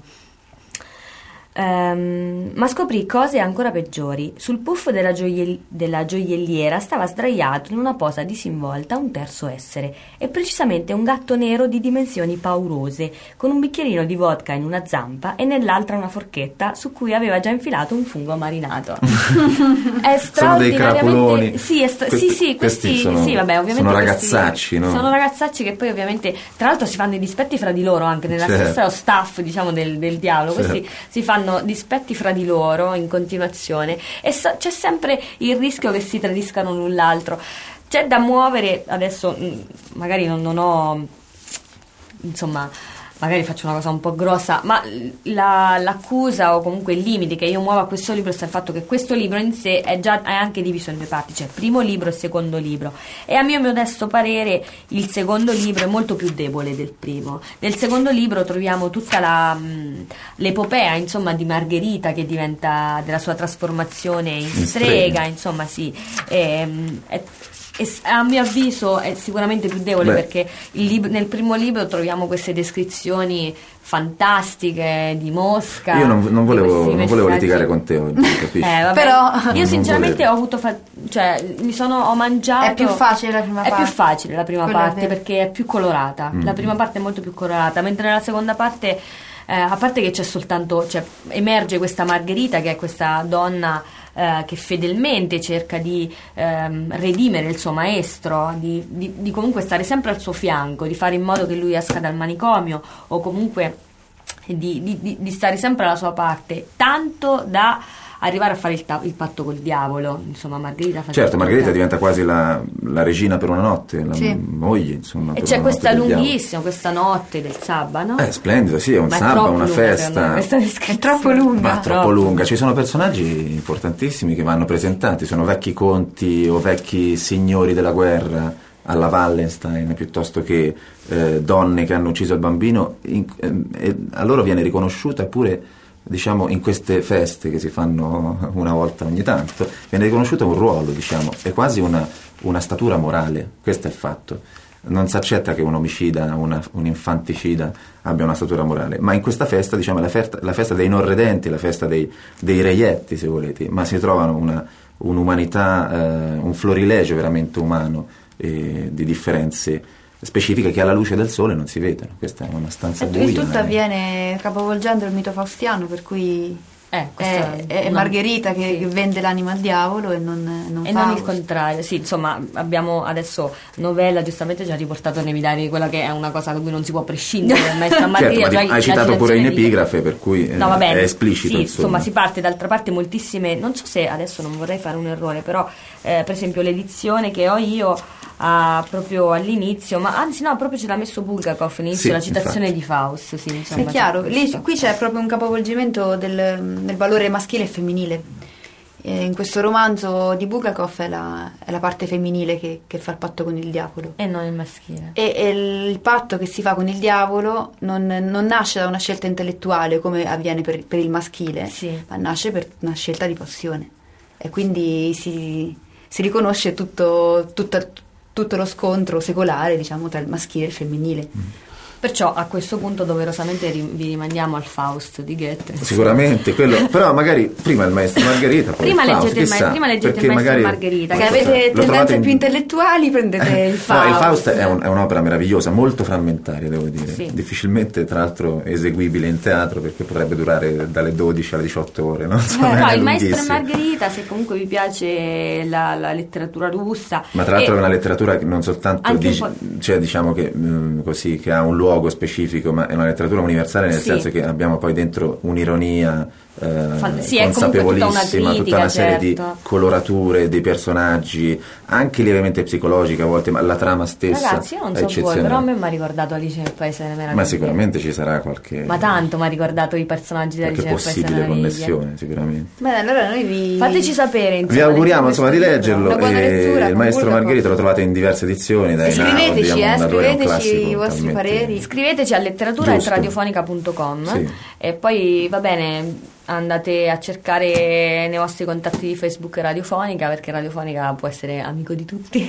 Ma scoprì cose ancora peggiori. Sul puff della gioielliera stava sdraiato in una posa disinvolta un terzo essere, e precisamente un gatto nero di dimensioni paurose, con un bicchierino di vodka in una zampa e nell'altra una forchetta su cui aveva già infilato un fungo marinato. È
sono dei crapuloni.
Questi sono, ovviamente
sono ragazzacci, no?
Sono ragazzacci che poi ovviamente tra l'altro si fanno i dispetti fra di loro, anche nella stessa staff, diciamo, del diavolo. Questi si fanno dispetti fra di loro in continuazione, e c'è sempre il rischio che si tradiscano l'un l'altro. C'è da muovere adesso, magari non ho, insomma, magari faccio una cosa un po' grossa, ma l'accusa o comunque il limite che io muovo a questo libro sta il fatto che questo libro in sé è anche diviso in due parti, cioè primo libro e secondo libro, e a mio modesto parere il secondo libro è molto più debole del primo. Nel secondo libro troviamo tutta l'epopea, insomma, di Margherita, che diventa, della sua trasformazione in strega, insomma, sì, a mio avviso è sicuramente più debole, perché nel primo libro troviamo queste descrizioni fantastiche di Mosca.
Io non volevo litigare con te oggi, capisci?
Però
io sinceramente ho avuto ho mangiato.
È più facile la prima parte.
È più facile la prima
Quella
parte
è vera.
perché è più colorata. La prima parte è molto più colorata, mentre nella seconda parte a parte che c'è soltanto, emerge questa Margherita, che è questa donna che fedelmente cerca di redimere il suo maestro, di comunque stare sempre al suo fianco, di fare in modo che lui esca dal manicomio, o comunque di stare sempre alla sua parte, tanto da arrivare a fare il patto col diavolo. Insomma, Margherita fa
certo, Margherita diventa quasi la regina per una notte, la
Sì.
moglie, insomma.
e
per
c'è
una
questa
notte del
lunghissima, questa notte del sabato, no?
Splendido, sì, è un
Ma è
sabato,
troppo
una
lunga, secondo me,
festa.
questa descrizione.
È troppo lunga.
Ma troppo lunga. Ci sono personaggi importantissimi che vanno presentati, sono vecchi conti o vecchi signori della guerra alla Wallenstein, piuttosto che donne che hanno ucciso il bambino, a loro viene riconosciuta pure, diciamo, in queste feste che si fanno una volta ogni tanto, viene riconosciuto un ruolo, diciamo, è quasi una statura morale. Questo è il fatto. Non si accetta che un omicida, un infanticida abbia una statura morale, ma in questa festa, diciamo, la festa dei non redenti, la festa dei reietti, se volete, ma si trovano un'umanità, un florilegio veramente umano, di differenze specifiche che alla luce del sole non si vedono. Questa è una stanza buia.
Il tutto avviene capovolgendo il mito faustiano, per cui è Margherita che vende l'anima al diavolo e non
il contrario. Sì, insomma, abbiamo adesso Novella giustamente ci ha riportato nei binari quella che è una cosa da cui non si può prescindere.
Certo, ma hai citato pure in epigrafe, per cui è esplicito.
Sì, insomma, si parte d'altra parte moltissime. Non so se adesso non vorrei fare un errore, però per esempio l'edizione che ho io proprio all'inizio, ma anzi no, proprio ce l'ha messo Bulgakov all'inizio, sì, la citazione di Faust. Sì, insomma,
è chiaro, qui c'è proprio un capovolgimento del valore maschile e femminile. In questo romanzo di Bulgakov è la parte femminile che fa il patto con il diavolo
e non il maschile,
e il patto che si fa con il diavolo non nasce da una scelta intellettuale come avviene per il maschile,
sì,
ma nasce per una scelta di passione, e quindi si riconosce tutto lo scontro secolare, diciamo, tra il maschile e il femminile.
Perciò a questo punto doverosamente vi rimandiamo al Faust di Goethe.
Sicuramente, quello, però magari prima il maestro Margherita, poi
prima
il Faust,
leggete il maestro Margherita.
Se avete tendenze più intellettuali, prendete il Faust.
No, il Faust è un'opera meravigliosa, molto frammentaria, devo dire.
Sì.
Difficilmente, tra l'altro, eseguibile in teatro, perché potrebbe durare dalle 12 alle 18 ore. No?
No, il maestro Margherita, se comunque vi piace la letteratura russa.
Ma tra l'altro è una letteratura che non soltanto diciamo che così, che ha un luogo specifico, ma è una letteratura universale, nel senso che abbiamo poi dentro un'ironia consapevolissima, tutta una serie di colorature dei personaggi, anche lievemente psicologica a volte, ma la trama stessa.
Ragazzi, io non so voi, però a me mi ha ricordato Alice nel Paese delle Meraviglie.
Ma sicuramente ci sarà qualche.
Ma tanto mi ha ricordato i personaggi di Alice nel Paese delle Meraviglie.
Connessione, sicuramente.
Bene, allora noi
fateci sapere.
Vi auguriamo insomma di leggerlo. E il maestro Margherita lo trovate in diverse edizioni.
Scriveteci i vostri pareri.
Scriveteci a letteratura@radiofonica.com.
Sì.
E poi va bene, andate a cercare nei vostri contatti di Facebook Radiofonica, perché Radiofonica può essere amico di tutti.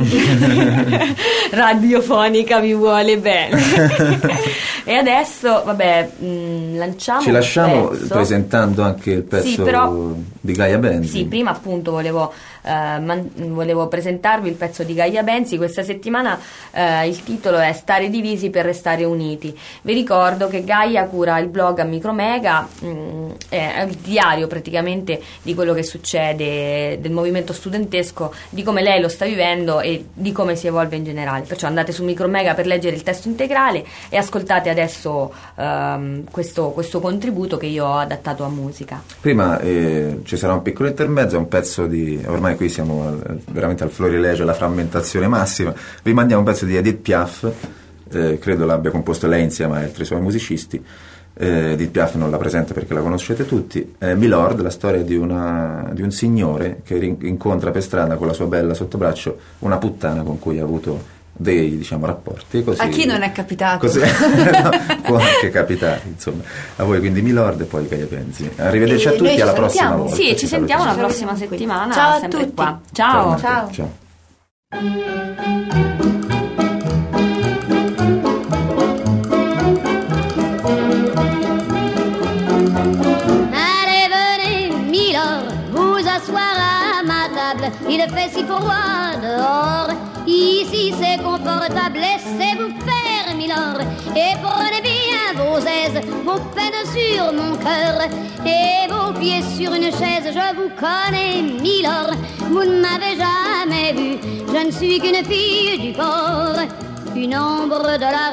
Radiofonica vi vuole bene. E adesso lanciamo.
Ci lasciamo presentando anche il pezzo di Gaia Benzi.
Sì, prima appunto volevo presentarvi il pezzo di Gaia Benzi. Questa settimana il titolo è Stare divisi per restare uniti. Vi ricordo che Gaia cura il blog a Micromega, è il diario praticamente di quello che succede del movimento studentesco, di come lei lo sta vivendo e di come si evolve in generale. Perciò andate su Micromega per leggere il testo integrale e ascoltate adesso questo contributo che io ho adattato a musica.
Prima ci sarà un piccolo intermezzo, un pezzo di, ormai qui siamo veramente al florilegio, alla frammentazione massima. Vi mandiamo un pezzo di Edith Piaf, credo l'abbia composto lei insieme a altri suoi musicisti. Edith Piaf non la presenta perché la conoscete tutti. Milord, la storia di un signore che incontra per strada con la sua bella sottobraccio una puttana con cui ha avuto dei, diciamo, rapporti. Così,
a chi non è capitato?
Così, no, può anche capitare, insomma. A voi quindi Milord e poi Gaia Benzi. Arrivederci a tutti, alla prossima volta.
Sì, ci sentiamo la prossima settimana.
Ciao a
sempre
tutti.
Qua. Ciao.
Ciao.
Allez, venez, Milord, vous asseoir à ma table. Il fait si froid dehors. Ici c'est confortable, laissez-vous faire, Milord. Et prenez bien vos aises, vos peines sur mon cœur. Et vos pieds sur une chaise, je vous connais, Milord. Vous ne m'avez jamais vu, je ne suis qu'une fille du port, une ombre de la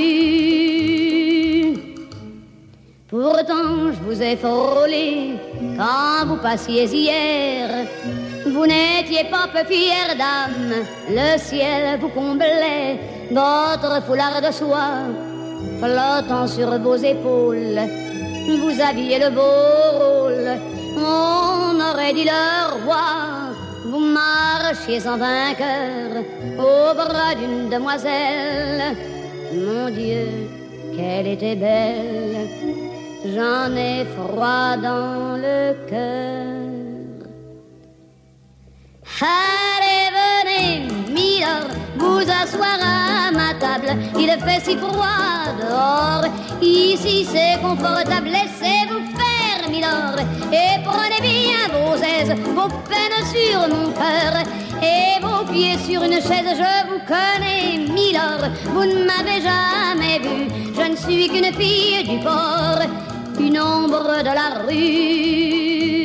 rue. Pourtant je vous ai frôlé quand vous passiez hier. Vous n'étiez pas peu fière dame, le ciel vous comblait, votre foulard de soie flottant sur vos épaules. Vous aviez le beau rôle, on aurait dit le roi. Vous marchiez en vainqueur au bras d'une demoiselle. Mon Dieu, qu'elle était belle, j'en ai froid dans le cœur. Allez, venez, Milord, vous asseoir à ma table. Il fait si froid dehors. Ici c'est confortable, laissez-vous faire, Milord. Et prenez bien vos aises, vos peines sur mon cœur. Et vos pieds sur une chaise, je vous connais, Milord. Vous ne m'avez jamais vu, je ne suis qu'une fille du port, une ombre de la rue.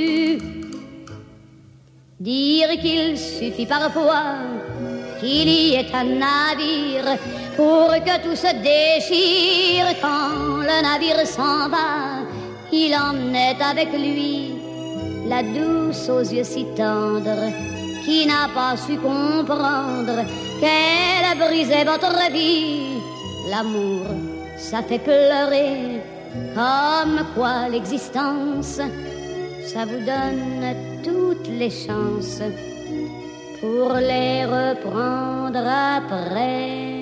Dire qu'il suffit parfois qu'il y ait un navire pour que tout se déchire. Quand le navire s'en va, il emmenait avec lui la douce aux yeux si tendres qui n'a pas su comprendre qu'elle brisait votre vie. L'amour, ça fait pleurer, comme quoi l'existence, ça vous donne toutes les chances pour les reprendre après.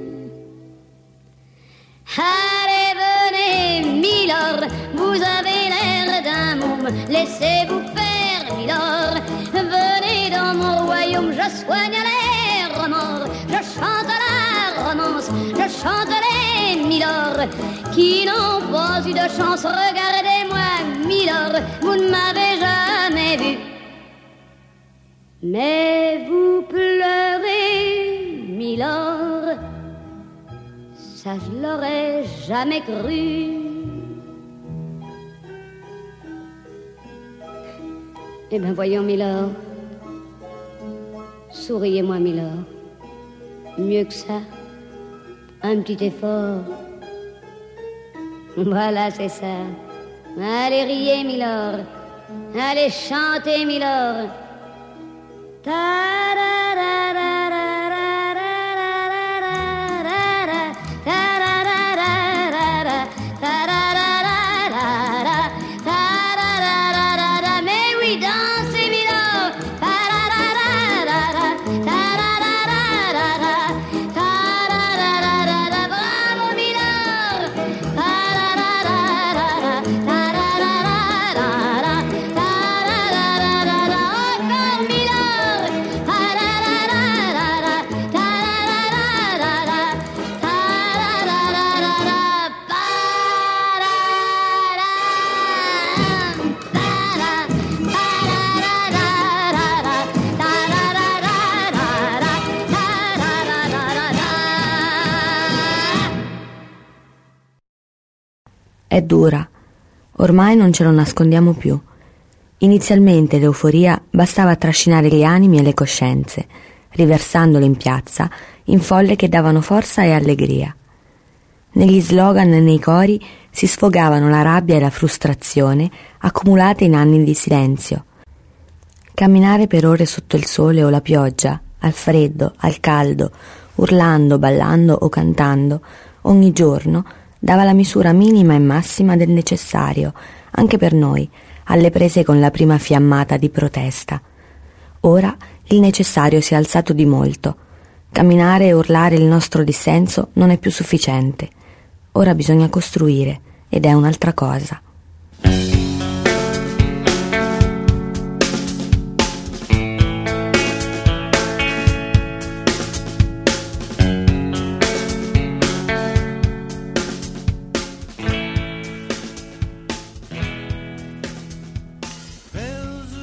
Allez, venez, Milord, vous avez l'air d'un môme, laissez-vous faire, Milord. Venez dans mon royaume, je soigne les remords, je chante la romance, je chante les Milord qui n'ont pas eu de chance. Regardez-moi, Milord, vous ne m'avez jamais vu, mais vous pleurez, Milord, ça je l'aurais jamais cru. Eh bien voyons, Milord, souriez-moi, Milord, mieux que ça, un petit effort. Voilà, c'est ça. Allez, riez, Milord. Allez, chantez, Milord. Mais oui, dansez, Milord. Bravo, Milord. Encore, Milord.
È dura. Ormai non ce lo nascondiamo più. Inizialmente l'euforia bastava a trascinare gli animi e le coscienze, riversandole in piazza in folle che davano forza e allegria. Negli slogan e nei cori si sfogavano la rabbia e la frustrazione accumulate in anni di silenzio. Camminare per ore sotto il sole o la pioggia, al freddo, al caldo, urlando, ballando o cantando, ogni giorno dava la misura minima e massima del necessario, anche per noi, alle prese con la prima fiammata di protesta. Ora il necessario si è alzato di molto. Camminare e urlare il nostro dissenso non è più sufficiente. Ora bisogna costruire, ed è un'altra cosa.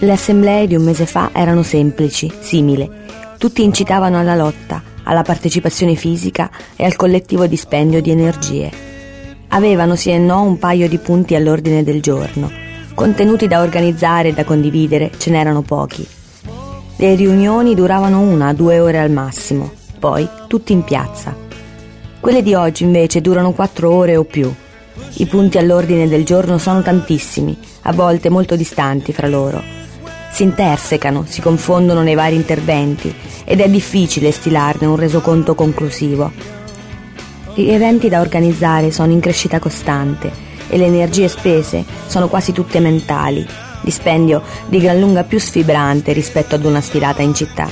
Le assemblee di un mese fa erano semplici, simili. Tutti incitavano alla lotta, alla partecipazione fisica e al collettivo dispendio di energie. Avevano sì e no un paio di punti all'ordine del giorno. Contenuti da organizzare e da condividere ce n'erano pochi. Le riunioni duravano 1-2 ore al massimo, poi tutti in piazza. Quelle di oggi invece durano 4 ore o più. I punti all'ordine del giorno sono tantissimi, a volte molto distanti fra loro. Si intersecano, si confondono nei vari interventi ed è difficile stilarne un resoconto conclusivo. Gli eventi da organizzare sono in crescita costante e le energie spese sono quasi tutte mentali, dispendio di gran lunga più sfibrante rispetto ad una sfilata in città.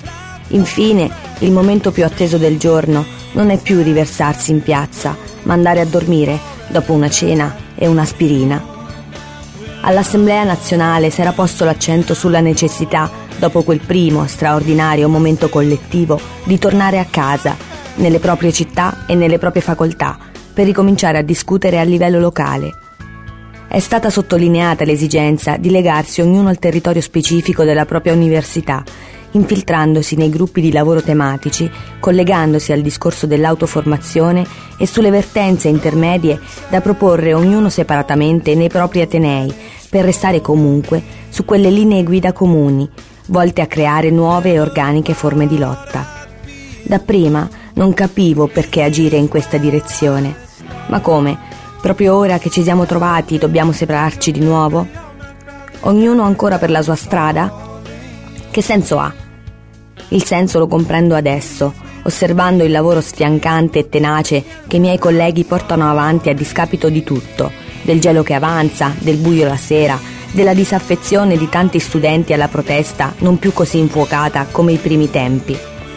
Infine, il momento più atteso del giorno non è più riversarsi in piazza, ma andare a dormire dopo una cena e un'aspirina. All'Assemblea nazionale si era posto l'accento sulla necessità, dopo quel primo straordinario momento collettivo, di tornare a casa, nelle proprie città e nelle proprie facoltà, per ricominciare a discutere a livello locale. È stata sottolineata l'esigenza di legarsi ognuno al territorio specifico della propria università, infiltrandosi nei gruppi di lavoro tematici, collegandosi al discorso dell'autoformazione e sulle vertenze intermedie da proporre ognuno separatamente nei propri atenei, per restare comunque su quelle linee guida comuni, volte a creare nuove e organiche forme di lotta. Dapprima non capivo perché agire in questa direzione. Ma come? Proprio ora che ci siamo trovati dobbiamo separarci di nuovo? Ognuno ancora per la sua strada? Che senso ha? Il senso lo comprendo adesso, osservando il lavoro sfiancante e tenace che i miei colleghi portano avanti a discapito di tutto, del gelo che avanza, del buio la sera, della disaffezione di tanti studenti alla protesta non più così infuocata come i primi tempi.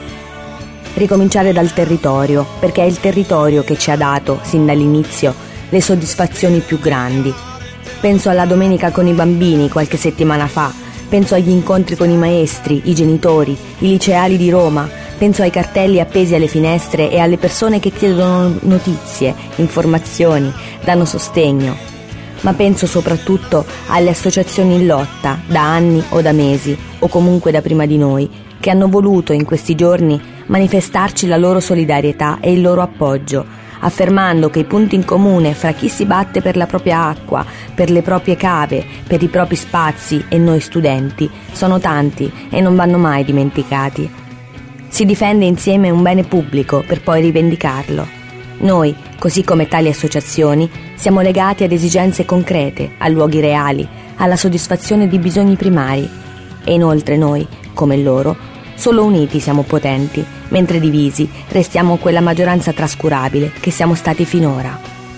Ricominciare dal territorio, perché è il territorio che ci ha dato, sin dall'inizio, le soddisfazioni più grandi. Penso alla domenica con i bambini qualche settimana fa, penso agli incontri con i maestri, i genitori, i liceali di Roma, penso ai cartelli appesi alle finestre e alle persone che chiedono notizie, informazioni, danno sostegno. Ma penso soprattutto alle associazioni in lotta, da anni o da mesi, o comunque da prima di noi, che hanno voluto in questi giorni manifestarci la loro solidarietà e il loro appoggio, affermando che i punti in comune fra chi si batte per la propria acqua, per le proprie cave, per i propri spazi e noi studenti sono tanti e non vanno mai dimenticati. Si difende insieme un bene pubblico per poi rivendicarlo. Noi, così come tali associazioni, siamo legati ad esigenze concrete, a luoghi reali, alla soddisfazione di bisogni primari. E inoltre noi, come loro, solo uniti siamo potenti, mentre divisi restiamo quella maggioranza trascurabile che siamo stati finora.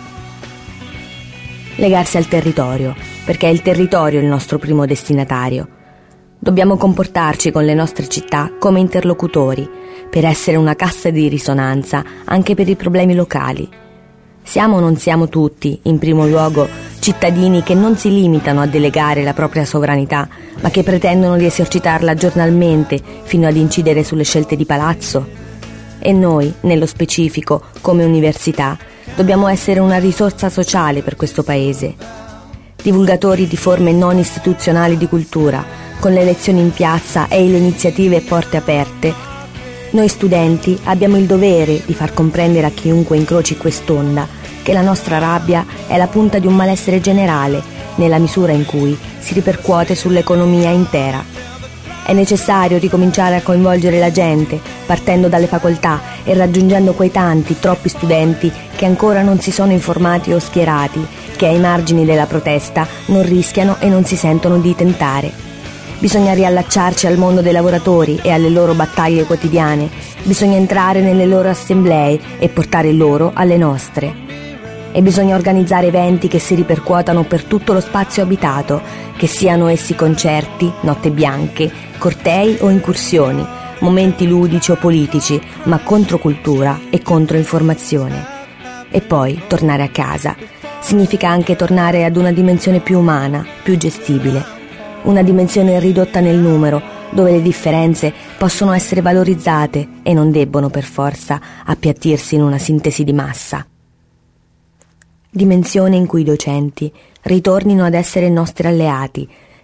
Legarsi al territorio, perché è il territorio il nostro primo destinatario. Dobbiamo comportarci con le nostre città come interlocutori, per essere una cassa di risonanza anche per i problemi locali. Siamo o non siamo tutti, in primo luogo, cittadini che non si limitano a delegare la propria sovranità, ma che pretendono di esercitarla giornalmente fino ad incidere sulle scelte di palazzo? E noi, nello specifico, come università, dobbiamo essere una risorsa sociale per questo Paese. Divulgatori di forme non istituzionali di cultura, con le lezioni in piazza e le iniziative porte aperte, noi studenti abbiamo il dovere di far comprendere a chiunque incroci quest'onda che la nostra rabbia è la punta di un malessere generale, nella misura in cui si ripercuote sull'economia intera. È necessario ricominciare a coinvolgere la gente, partendo dalle facoltà e raggiungendo quei tanti, troppi studenti che ancora non si sono informati o schierati, che ai margini della protesta non rischiano e non si sentono di tentare. Bisogna riallacciarci al mondo dei lavoratori e alle loro battaglie quotidiane, bisogna entrare nelle loro assemblee e portare loro alle nostre. E bisogna organizzare eventi che si ripercuotano per tutto lo spazio abitato, che siano essi concerti, notte bianche, cortei o incursioni, momenti ludici o politici, ma contro cultura e contro informazione. E poi tornare a casa significa anche tornare ad una dimensione più umana, più gestibile. Una dimensione ridotta nel numero, dove le differenze possono essere valorizzate e non debbono per forza appiattirsi in una sintesi di massa. Dimensione in cui i docenti ritornino ad essere nostri alleati,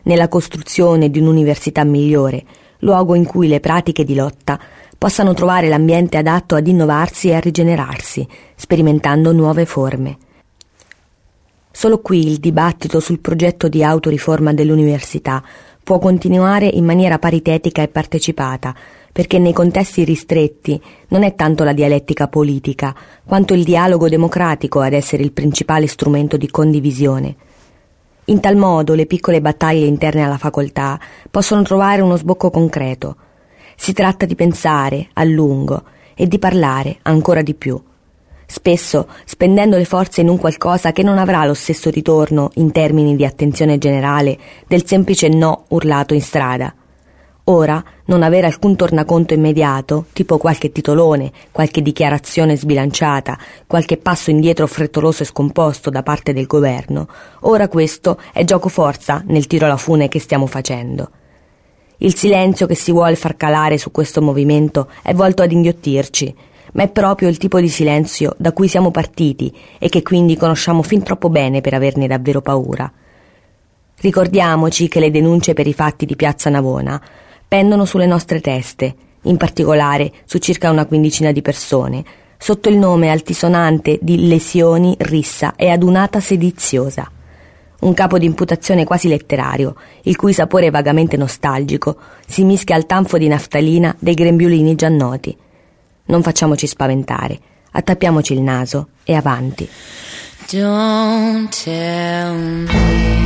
nella costruzione di un'università migliore, luogo in cui le pratiche di lotta possano trovare l'ambiente adatto ad innovarsi e a rigenerarsi, sperimentando nuove forme. Solo qui il dibattito sul progetto di autoriforma dell'università può continuare in maniera paritetica e partecipata, perché nei contesti ristretti non è tanto la dialettica politica, quanto il dialogo democratico ad essere il principale strumento di condivisione. In tal modo le piccole battaglie interne alla facoltà possono trovare uno sbocco concreto. Si tratta di pensare a lungo e di parlare ancora di più, spesso spendendo le forze in un qualcosa che non avrà lo stesso ritorno in termini di attenzione generale del semplice no urlato in strada. Ora, non avere alcun tornaconto immediato, tipo qualche titolone, qualche dichiarazione sbilanciata, qualche passo indietro frettoloso e scomposto da parte del governo, ora questo è gioco forza nel tiro alla fune che stiamo facendo. Il silenzio che si vuole far calare su questo movimento è volto ad inghiottirci, ma è proprio il tipo di silenzio da cui siamo partiti e che quindi conosciamo fin troppo bene per averne davvero paura. Ricordiamoci che le denunce per i fatti di Piazza Navona pendono sulle nostre teste, in particolare su circa una quindicina di persone, sotto il nome altisonante di lesioni, rissa e adunata sediziosa. Un capo di imputazione quasi letterario, il cui sapore vagamente nostalgico si mischia al tanfo di naftalina dei grembiulini già noti. Non facciamoci spaventare, attappiamoci il naso e avanti.
Don't tell me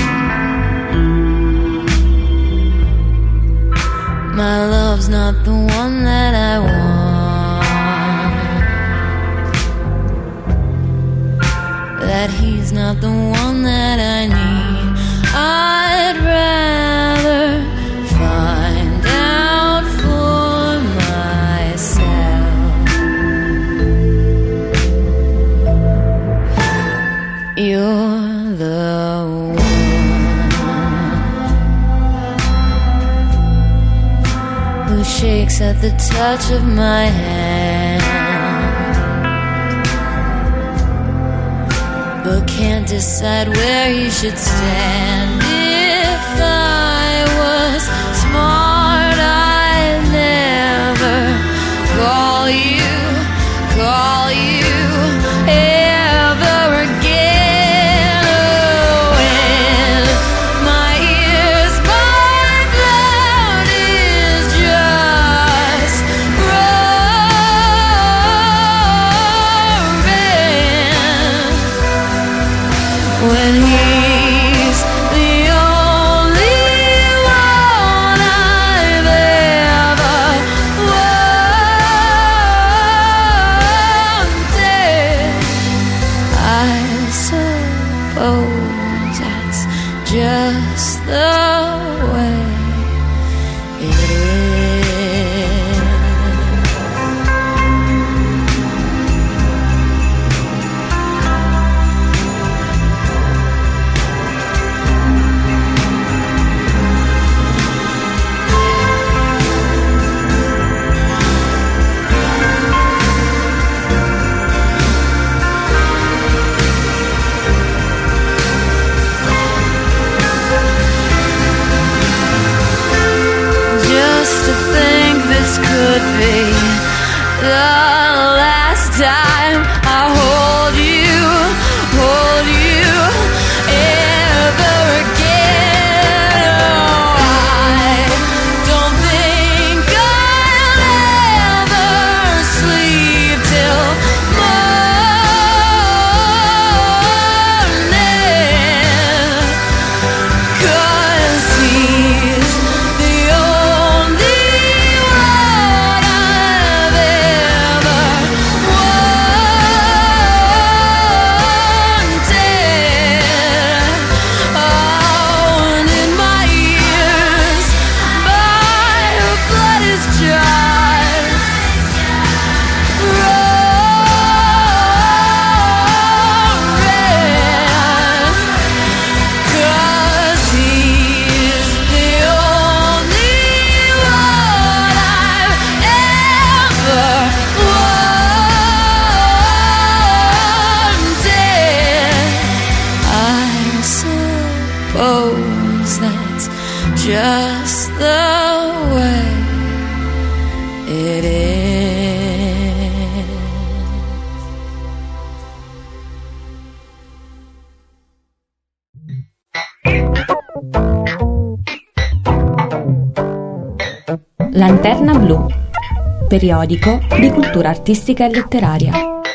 my love's not the one that I want, that he's not the one that I need. I'd rather find out for myself. You're the one who shakes at the touch of my hand, but can't decide where he should stand. If I was smart, I'd never call you ever again. Oh, when my ears burn out is just roaring. When he's the only one I've ever wanted, I suppose that's just the way it is. Just to think this could be the last time I hold you ever again. Oh, I don't think I'll ever sleep till morning, 'cause he's the only one I've
Lanterna Blu, periodico di cultura artistica e letteraria.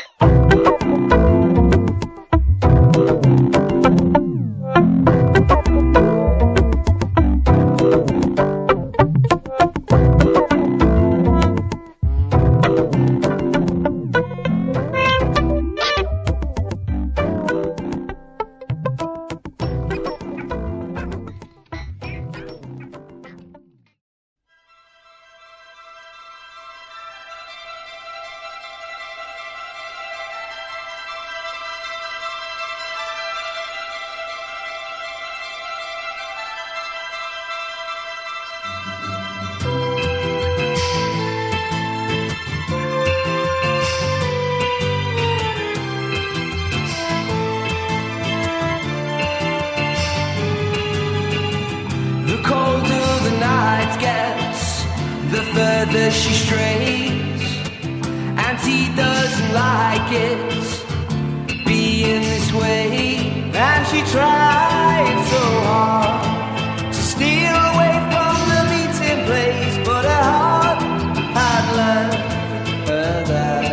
Further she strays, and he doesn't like it being this way. And she tried so hard to steer away from the meeting place, but her heart had learned her that.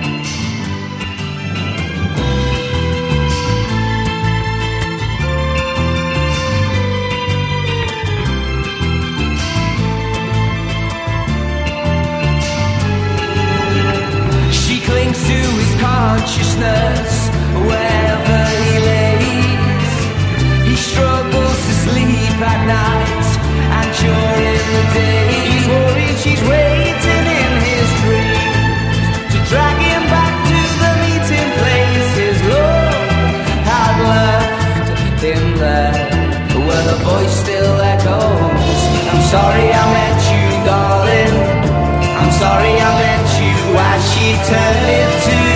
Clings to his consciousness wherever he lays. He struggles to sleep at night and during the day. He's worried she's waiting in his dreams to drag him back to the meeting place. His love had left him there, where the voice still echoes. I'm sorry I met you, darling. I'm sorry I met you. As she turned into